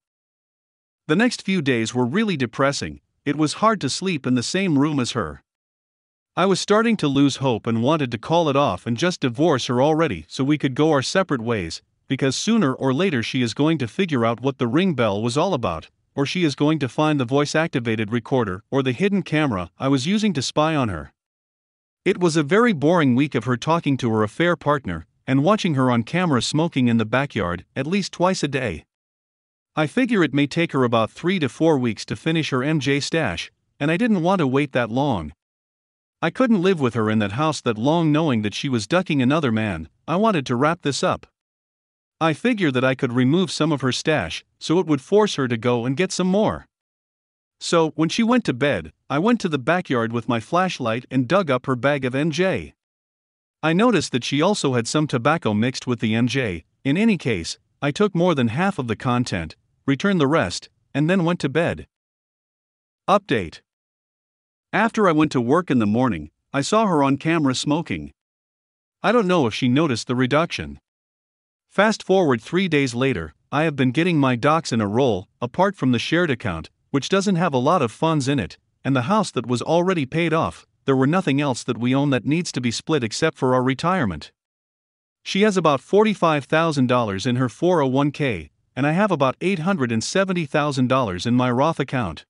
The next few days were really depressing. It was hard to sleep in the same room as her. I was starting to lose hope and wanted to call it off and just divorce her already so we could go our separate ways, because sooner or later she is going to figure out what the ring bell was all about, or she is going to find the voice-activated recorder or the hidden camera I was using to spy on her. It was a very boring week of her talking to her affair partner and watching her on camera smoking in the backyard at least twice a day. I figure it may take her about 3 to 4 weeks to finish her MJ stash, and I didn't want to wait that long. I couldn't live with her in that house that long knowing that she was ducking another man. I wanted to wrap this up. I figured that I could remove some of her stash, so it would force her to go and get some more. So, when she went to bed, I went to the backyard with my flashlight and dug up her bag of MJ. I noticed that she also had some tobacco mixed with the MJ. In any case, I took more than half of the content, returned the rest, and then went to bed. Update. After I went to work in the morning, I saw her on camera smoking. I don't know if she noticed the reduction. Fast forward 3 days later, I have been getting my docs in a roll, apart from the shared account, which doesn't have a lot of funds in it, and the house that was already paid off. There were nothing else that we own that needs to be split except for our retirement. She has about $45,000 in her 401k, and I have about $870,000 in my Roth account.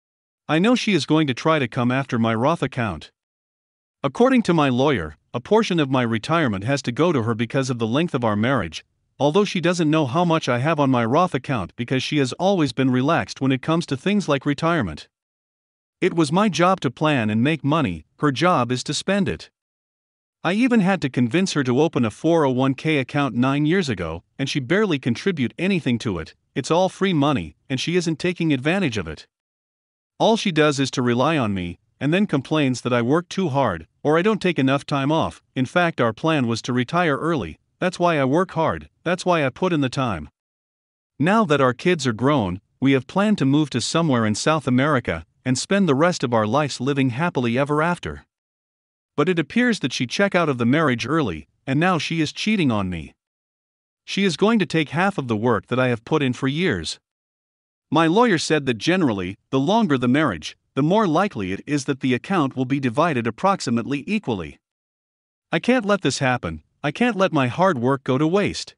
I know she is going to try to come after my Roth account. According to my lawyer, a portion of my retirement has to go to her because of the length of our marriage, although she doesn't know how much I have on my Roth account because she has always been relaxed when it comes to things like retirement. It was my job to plan and make money, her job is to spend it. I even had to convince her to open a 401k account 9 years ago, and she barely contribute anything to it. It's all free money, and she isn't taking advantage of it. All she does is to rely on me, and then complains that I work too hard, or I don't take enough time off. In fact, our plan was to retire early. That's why I work hard, that's why I put in the time. Now that our kids are grown, we have planned to move to somewhere in South America, and spend the rest of our lives living happily ever after. But it appears that she checked out of the marriage early, and now she is cheating on me. She is going to take half of the work that I have put in for years. My lawyer said that generally, the longer the marriage, the more likely it is that the account will be divided approximately equally. I can't let this happen. I can't let my hard work go to waste.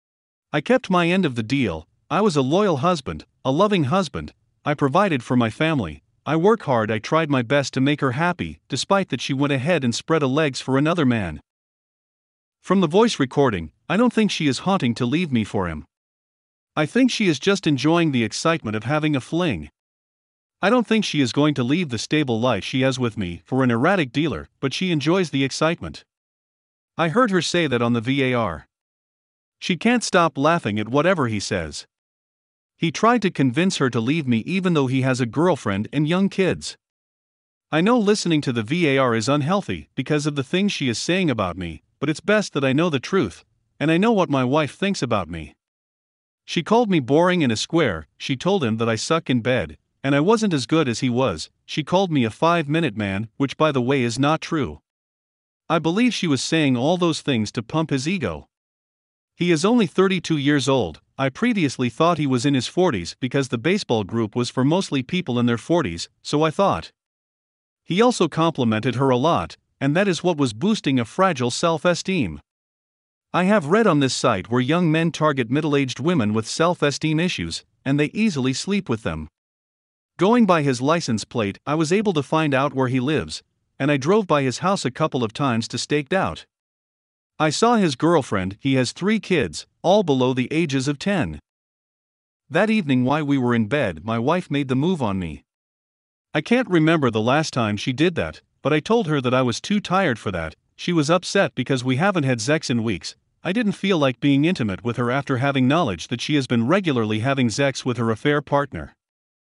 I kept my end of the deal. I was a loyal husband, a loving husband. I provided for my family. I work hard. I tried my best to make her happy, despite that she went ahead and spread her legs for another man. From the voice recording, I don't think she is haunting to leave me for him. I think she is just enjoying the excitement of having a fling. I don't think she is going to leave the stable life she has with me for an erratic dealer, but she enjoys the excitement. I heard her say that on the VAR. She can't stop laughing at whatever he says. He tried to convince her to leave me even though he has a girlfriend and young kids. I know listening to the VAR is unhealthy because of the things she is saying about me, but it's best that I know the truth, and I know what my wife thinks about me. She called me boring and a square. She told him that I suck in bed, and I wasn't as good as he was. She called me a 5-minute man, which by the way is not true. I believe she was saying all those things to pump his ego. He is only 32 years old. I previously thought he was in his 40s because the baseball group was for mostly people in their 40s, so I thought. He also complimented her a lot, and that is what was boosting a fragile self-esteem. I have read on this site where young men target middle-aged women with self-esteem issues, and they easily sleep with them. Going by his license plate, I was able to find out where he lives, and I drove by his house a couple of times to stake out. I saw his girlfriend. He has 3 kids, all below the ages of 10. That evening while we were in bed, my wife made the move on me. I can't remember the last time she did that, but I told her that I was too tired for that. She was upset because we haven't had sex in weeks. I didn't feel like being intimate with her after having knowledge that she has been regularly having sex with her affair partner.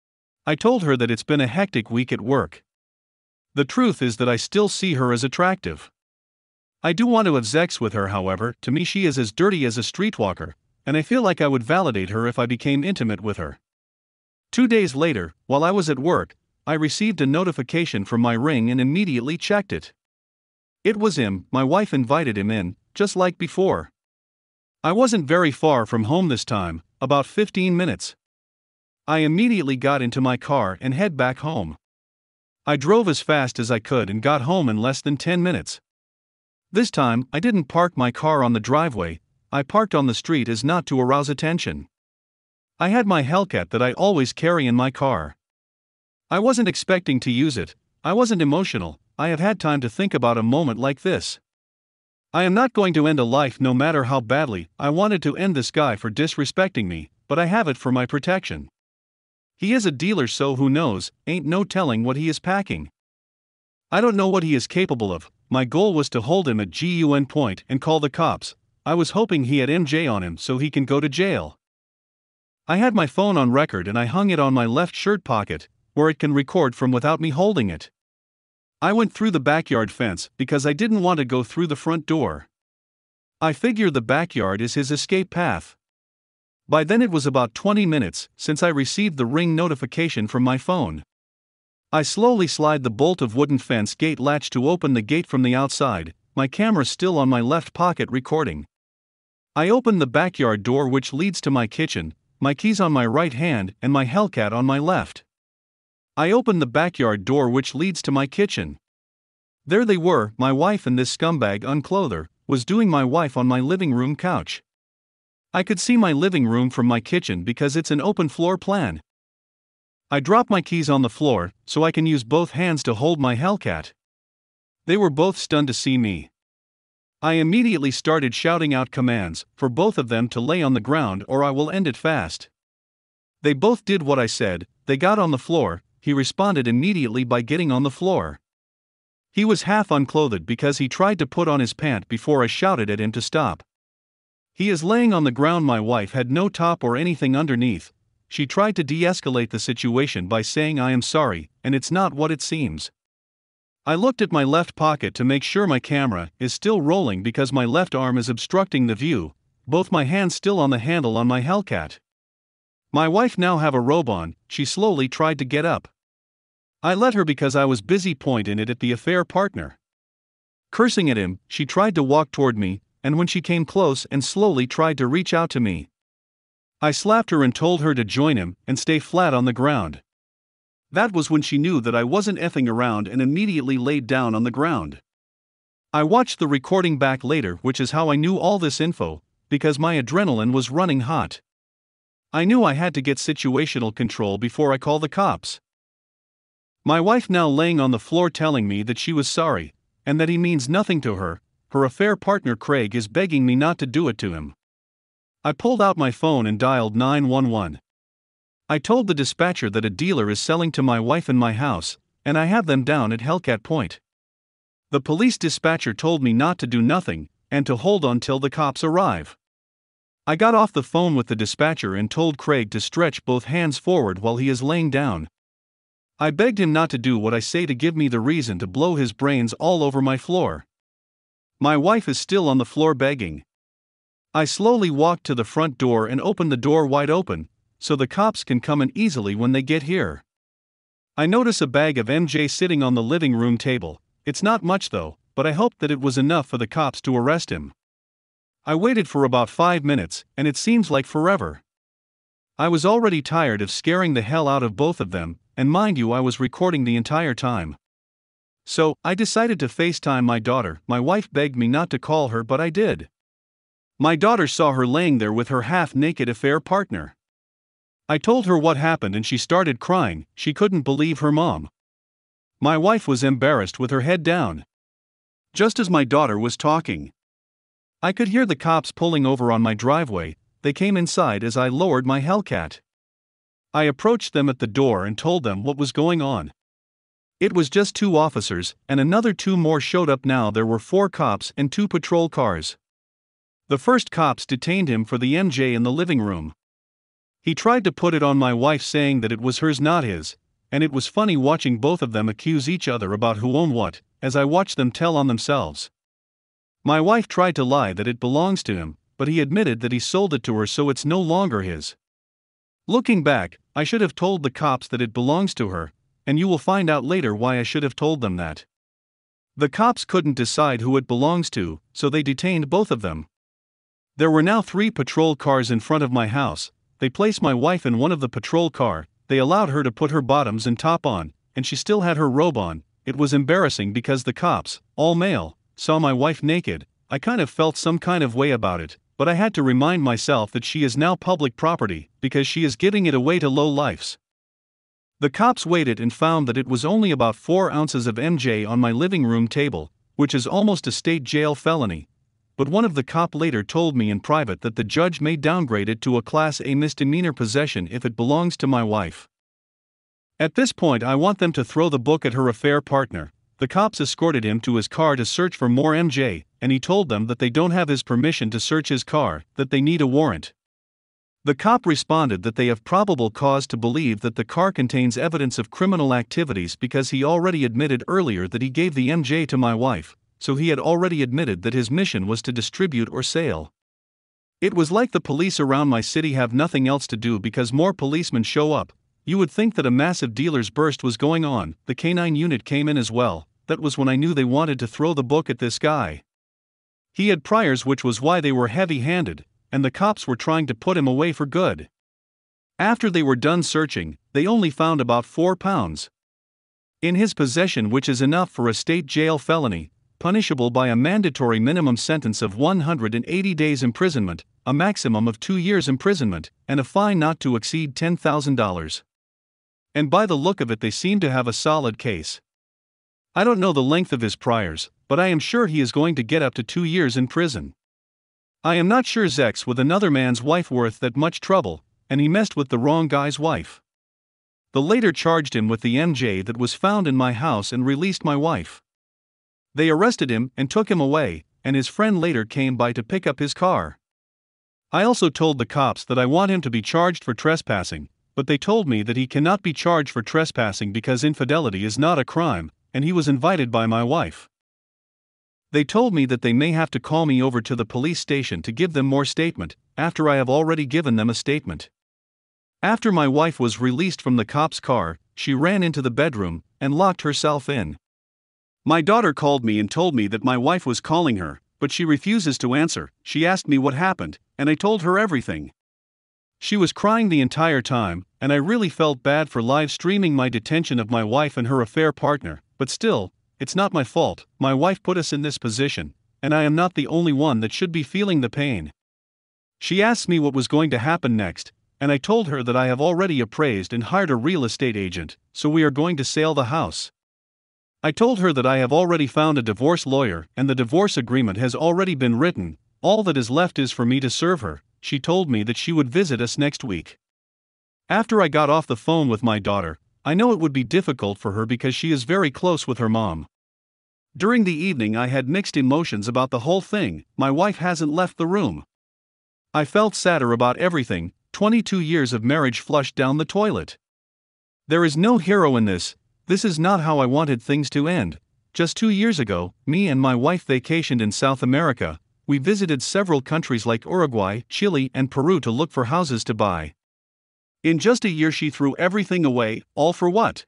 I told her that it's been a hectic week at work. The truth is that I still see her as attractive. I do want to have sex with her, however. To me she is as dirty as a streetwalker, and I feel like I would validate her if I became intimate with her. 2 days later, while I was at work, I received a notification from my Ring and immediately checked it. It was him. My wife invited him in, just like before. I wasn't very far from home this time, about 15 minutes. I immediately got into my car and head back home. I drove as fast as I could and got home in less than 10 minutes. This time, I didn't park my car on the driveway. I parked on the street as not to arouse attention. I had my Hellcat that I always carry in my car. I wasn't expecting to use it. I wasn't emotional. I have had time to think about a moment like this. I am not going to end a life no matter how badly I wanted to end this guy for disrespecting me, but I have it for my protection. He is a dealer, so who knows, ain't no telling what he is packing. I don't know what he is capable of. My goal was to hold him at gun point and call the cops. I was hoping he had MJ on him so he can go to jail. I had my phone on record and I hung it on my left shirt pocket, where it can record from without me holding it. I went through the backyard fence because I didn't want to go through the front door. I figure the backyard is his escape path. By then it was about 20 minutes since I received the Ring notification from my phone. I slowly slide the bolt of wooden fence gate latch to open the gate from the outside. my camera still on my left pocket recording. I opened the backyard door which leads to my kitchen, my keys on my right hand and my Hellcat on my left. I opened the backyard door which leads to my kitchen. There they were, my wife and this scumbag unclother was doing my wife on my living room couch. I could see my living room from my kitchen because it's an open floor plan. I dropped my keys on the floor so I can use both hands to hold my Hellcat. They were both stunned to see me. I immediately started shouting out commands for both of them to lay on the ground or I will end it fast. They both did what I said. They got on the floor. He responded immediately by getting on the floor. He was half unclothed because he tried to put on his pant before I shouted at him to stop. He is laying on the ground. My wife had no top or anything underneath. She tried to de-escalate the situation by saying I am sorry, and it's not what it seems. I looked at my left pocket to make sure my camera is still rolling because my left arm is obstructing the view, both my hands still on the handle on my Hellcat. My wife now have a robe on. She slowly tried to get up. I let her because I was busy pointing it at the affair partner. Cursing at him, she tried to walk toward me, and when she came close and slowly tried to reach out to me, I slapped her and told her to join him and stay flat on the ground. That was when she knew that I wasn't effing around and immediately laid down on the ground. I watched the recording back later, which is how I knew all this info, because my adrenaline was running hot. I knew I had to get situational control before I call the cops. My wife now laying on the floor telling me that she was sorry, and that he means nothing to her. Her affair partner Craig is begging me not to do it to him. I pulled out my phone and dialed 911. I told the dispatcher that a dealer is selling to my wife in my house, and I have them down at Hellcat Point. The police dispatcher told me not to do nothing, and to hold on till the cops arrive. I got off the phone with the dispatcher and told Craig to stretch both hands forward while he is laying down. I begged him not to do what I say to give me the reason to blow his brains all over my floor. My wife is still on the floor begging. I slowly walked to the front door and opened the door wide open, so the cops can come in easily when they get here. I notice a bag of MJ sitting on the living room table. It's not much though, but I hoped that it was enough for the cops to arrest him. I waited for about 5 minutes, and it seems like forever. I was already tired of scaring the hell out of both of them, and mind you, I was recording the entire time. So, I decided to FaceTime my daughter. My wife begged me not to call her, but I did. My daughter saw her laying there with her half-naked affair partner. I told her what happened and she started crying. She couldn't believe her mom. My wife was embarrassed with her head down. Just as my daughter was talking, I could hear the cops pulling over on my driveway. They came inside as I lowered my Hellcat. I approached them at the door and told them what was going on. It was just 2 officers, and another 2 more showed up. Now there were 4 cops and 2 patrol cars. The first cops detained him for the MJ in the living room. He tried to put it on my wife saying that it was hers not his, and it was funny watching both of them accuse each other about who owned what, as I watched them tell on themselves. My wife tried to lie that it belongs to him, but he admitted that he sold it to her so it's no longer his. Looking back, I should have told the cops that it belongs to her, and you will find out later why I should have told them that. The cops couldn't decide who it belongs to, so they detained both of them. There were now 3 patrol cars in front of my house. They placed my wife in one of the patrol car. They allowed her to put her bottoms and top on, and she still had her robe on. It was embarrassing because the cops, all male, saw my wife naked. I kind of felt some kind of way about it, but I had to remind myself that she is now public property, because she is giving it away to low-lifes. The cops waited and found that it was only about 4 ounces of MJ on my living room table, which is almost a state jail felony. But one of the cop later told me in private that the judge may downgrade it to a Class A misdemeanor possession if it belongs to my wife. At this point I want them to throw the book at her affair partner. The cops escorted him to his car to search for more MJ, and he told them that they don't have his permission to search his car, that they need a warrant. The cop responded that they have probable cause to believe that the car contains evidence of criminal activities because he already admitted earlier that he gave the MJ to my wife, so he had already admitted that his mission was to distribute or sale. It was like the police around my city have nothing else to do because more policemen show up. You would think that a massive dealer's burst was going on. The K9 unit came in as well. That was when I knew they wanted to throw the book at this guy. He had priors, which was why they were heavy-handed, and the cops were trying to put him away for good. After they were done searching, they only found about 4 pounds in his possession, which is enough for a state jail felony, punishable by a mandatory minimum sentence of 180 days imprisonment, a maximum of 2 years imprisonment, and a fine not to exceed $10,000. And by the look of it, they seem to have a solid case. I don't know the length of his priors, but I am sure he is going to get up to 2 years in prison. I am not sure Zek's with another man's wife worth that much trouble, and he messed with the wrong guy's wife. They later charged him with the MJ that was found in my house and released my wife. They arrested him and took him away, and his friend later came by to pick up his car. I also told the cops that I want him to be charged for trespassing, but they told me that he cannot be charged for trespassing because infidelity is not a crime, and he was invited by my wife. They told me that they may have to call me over to the police station to give them more statement, after I have already given them a statement. After my wife was released from the cop's car, she ran into the bedroom and locked herself in. My daughter called me and told me that my wife was calling her, but she refuses to answer. She asked me what happened, and I told her everything. She was crying the entire time, and I really felt bad for live streaming my detention of my wife and her affair partner, but still, it's not my fault. My wife put us in this position, and I am not the only one that should be feeling the pain. She asked me what was going to happen next, and I told her that I have already appraised and hired a real estate agent, so we are going to sell the house. I told her that I have already found a divorce lawyer and the divorce agreement has already been written. All that is left is for me to serve her. She told me that she would visit us next week. After I got off the phone with my daughter, I know it would be difficult for her because she is very close with her mom. During the evening I had mixed emotions about the whole thing. My wife hasn't left the room. I felt sadder about everything. 22 years of marriage flushed down the toilet. There is no hero in this. This is not how I wanted things to end. Just 2 years ago, me and my wife vacationed in South America. We visited several countries like Uruguay, Chile, and Peru to look for houses to buy. In just a year she threw everything away, all for what?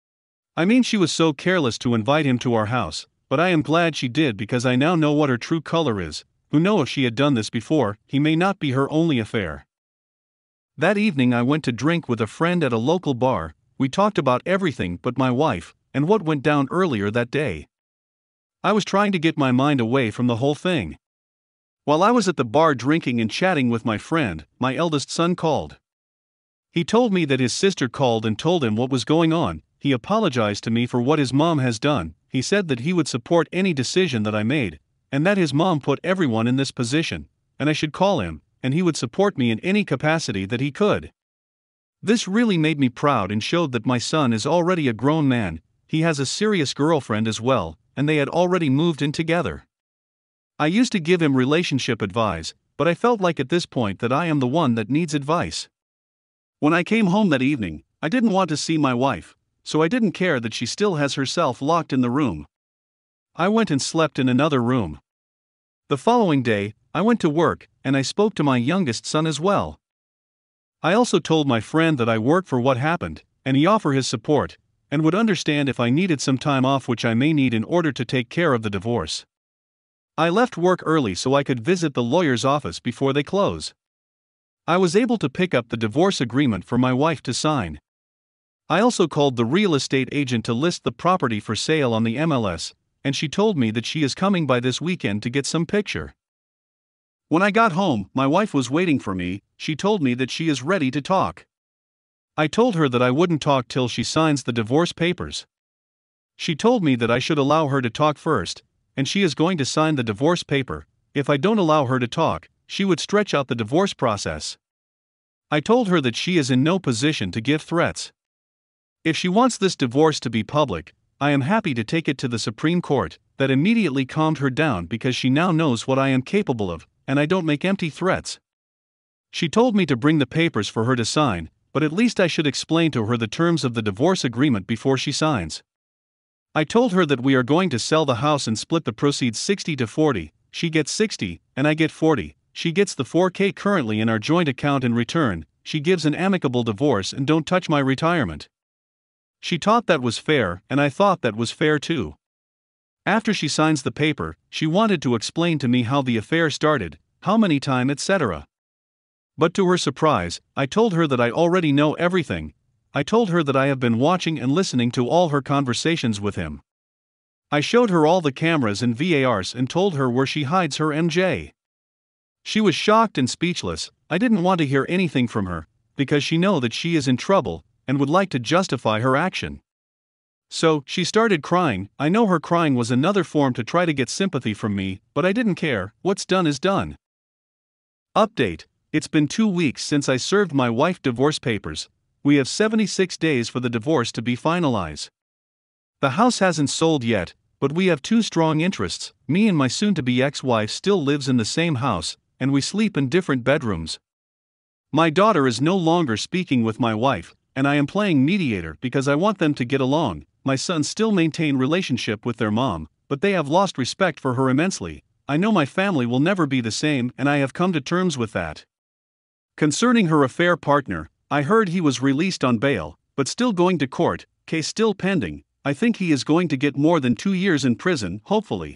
I mean, she was so careless to invite him to our house, but I am glad she did because I now know what her true color is. Who knows, if she had done this before, he may not be her only affair. That evening I went to drink with a friend at a local bar. We talked about everything but my wife, and what went down earlier that day. I was trying to get my mind away from the whole thing. While I was at the bar drinking and chatting with my friend, my eldest son called. He told me that his sister called and told him what was going on. He apologized to me for what his mom has done. He said that he would support any decision that I made, and that his mom put everyone in this position, and I should call him, and he would support me in any capacity that he could. This really made me proud and showed that my son is already a grown man. He has a serious girlfriend as well, and they had already moved in together. I used to give him relationship advice, but I felt like at this point that I am the one that needs advice. When I came home that evening, I didn't want to see my wife, so I didn't care that she still has herself locked in the room. I went and slept in another room. The following day, I went to work, and I spoke to my youngest son as well. I also told my friend that I worked for what happened, and he offered his support, and would understand if I needed some time off, which I may need in order to take care of the divorce. I left work early so I could visit the lawyer's office before they close. I was able to pick up the divorce agreement for my wife to sign. I also called the real estate agent to list the property for sale on the MLS, and she told me that she is coming by this weekend to get some picture. When I got home, my wife was waiting for me. She told me that she is ready to talk. I told her that I wouldn't talk till she signs the divorce papers. She told me that I should allow her to talk first, and she is going to sign the divorce paper. If I don't allow her to talk, she would stretch out the divorce process. I told her that she is in no position to give threats. If she wants this divorce to be public, I am happy to take it to the Supreme Court. That immediately calmed her down because she now knows what I am capable of, and I don't make empty threats. She told me to bring the papers for her to sign, but at least I should explain to her the terms of the divorce agreement before she signs. I told her that we are going to sell the house and split the proceeds 60-40. She gets 60, and I get 40. She gets the $4,000 currently in our joint account in return. She gives an amicable divorce and don't touch my retirement. She thought that was fair, and I thought that was fair too. After she signs the paper, she wanted to explain to me how the affair started, how many times, etc. But to her surprise, I told her that I already know everything. I told her that I have been watching and listening to all her conversations with him. I showed her all the cameras and VARs and told her where she hides her MJ. She was shocked and speechless. I didn't want to hear anything from her, because she know that she is in trouble, and would like to justify her action. So, she started crying. I know her crying was another form to try to get sympathy from me, but I didn't care. What's done is done. Update. It's been 2 weeks since I served my wife divorce papers. We have 76 days for the divorce to be finalized. The house hasn't sold yet, but we have 2 strong interests. Me and my soon-to-be ex-wife still lives in the same house, and we sleep in different bedrooms. My daughter is no longer speaking with my wife, and I am playing mediator because I want them to get along. My sons still maintain relationship with their mom, but they have lost respect for her immensely. I know my family will never be the same, and I have come to terms with that. Concerning her affair partner, I heard he was released on bail, but still going to court, case still pending. I think he is going to get more than 2 years in prison, hopefully.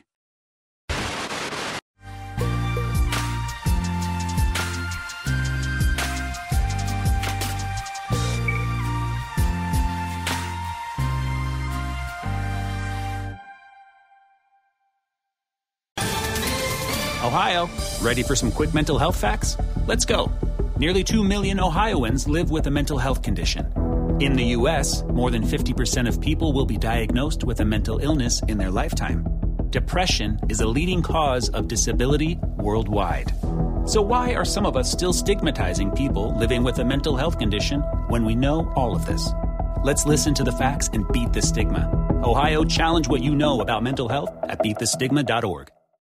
Ohio, ready for some quick mental health facts? Let's go. Nearly 2 million Ohioans live with a mental health condition. In the U.S., more than 50% of people will be diagnosed with a mental illness in their lifetime. Depression is a leading cause of disability worldwide. So why are some of us still stigmatizing people living with a mental health condition when we know all of this? Let's listen to the facts and beat the stigma. Ohio, challenge what you know about mental health at beatthestigma.org.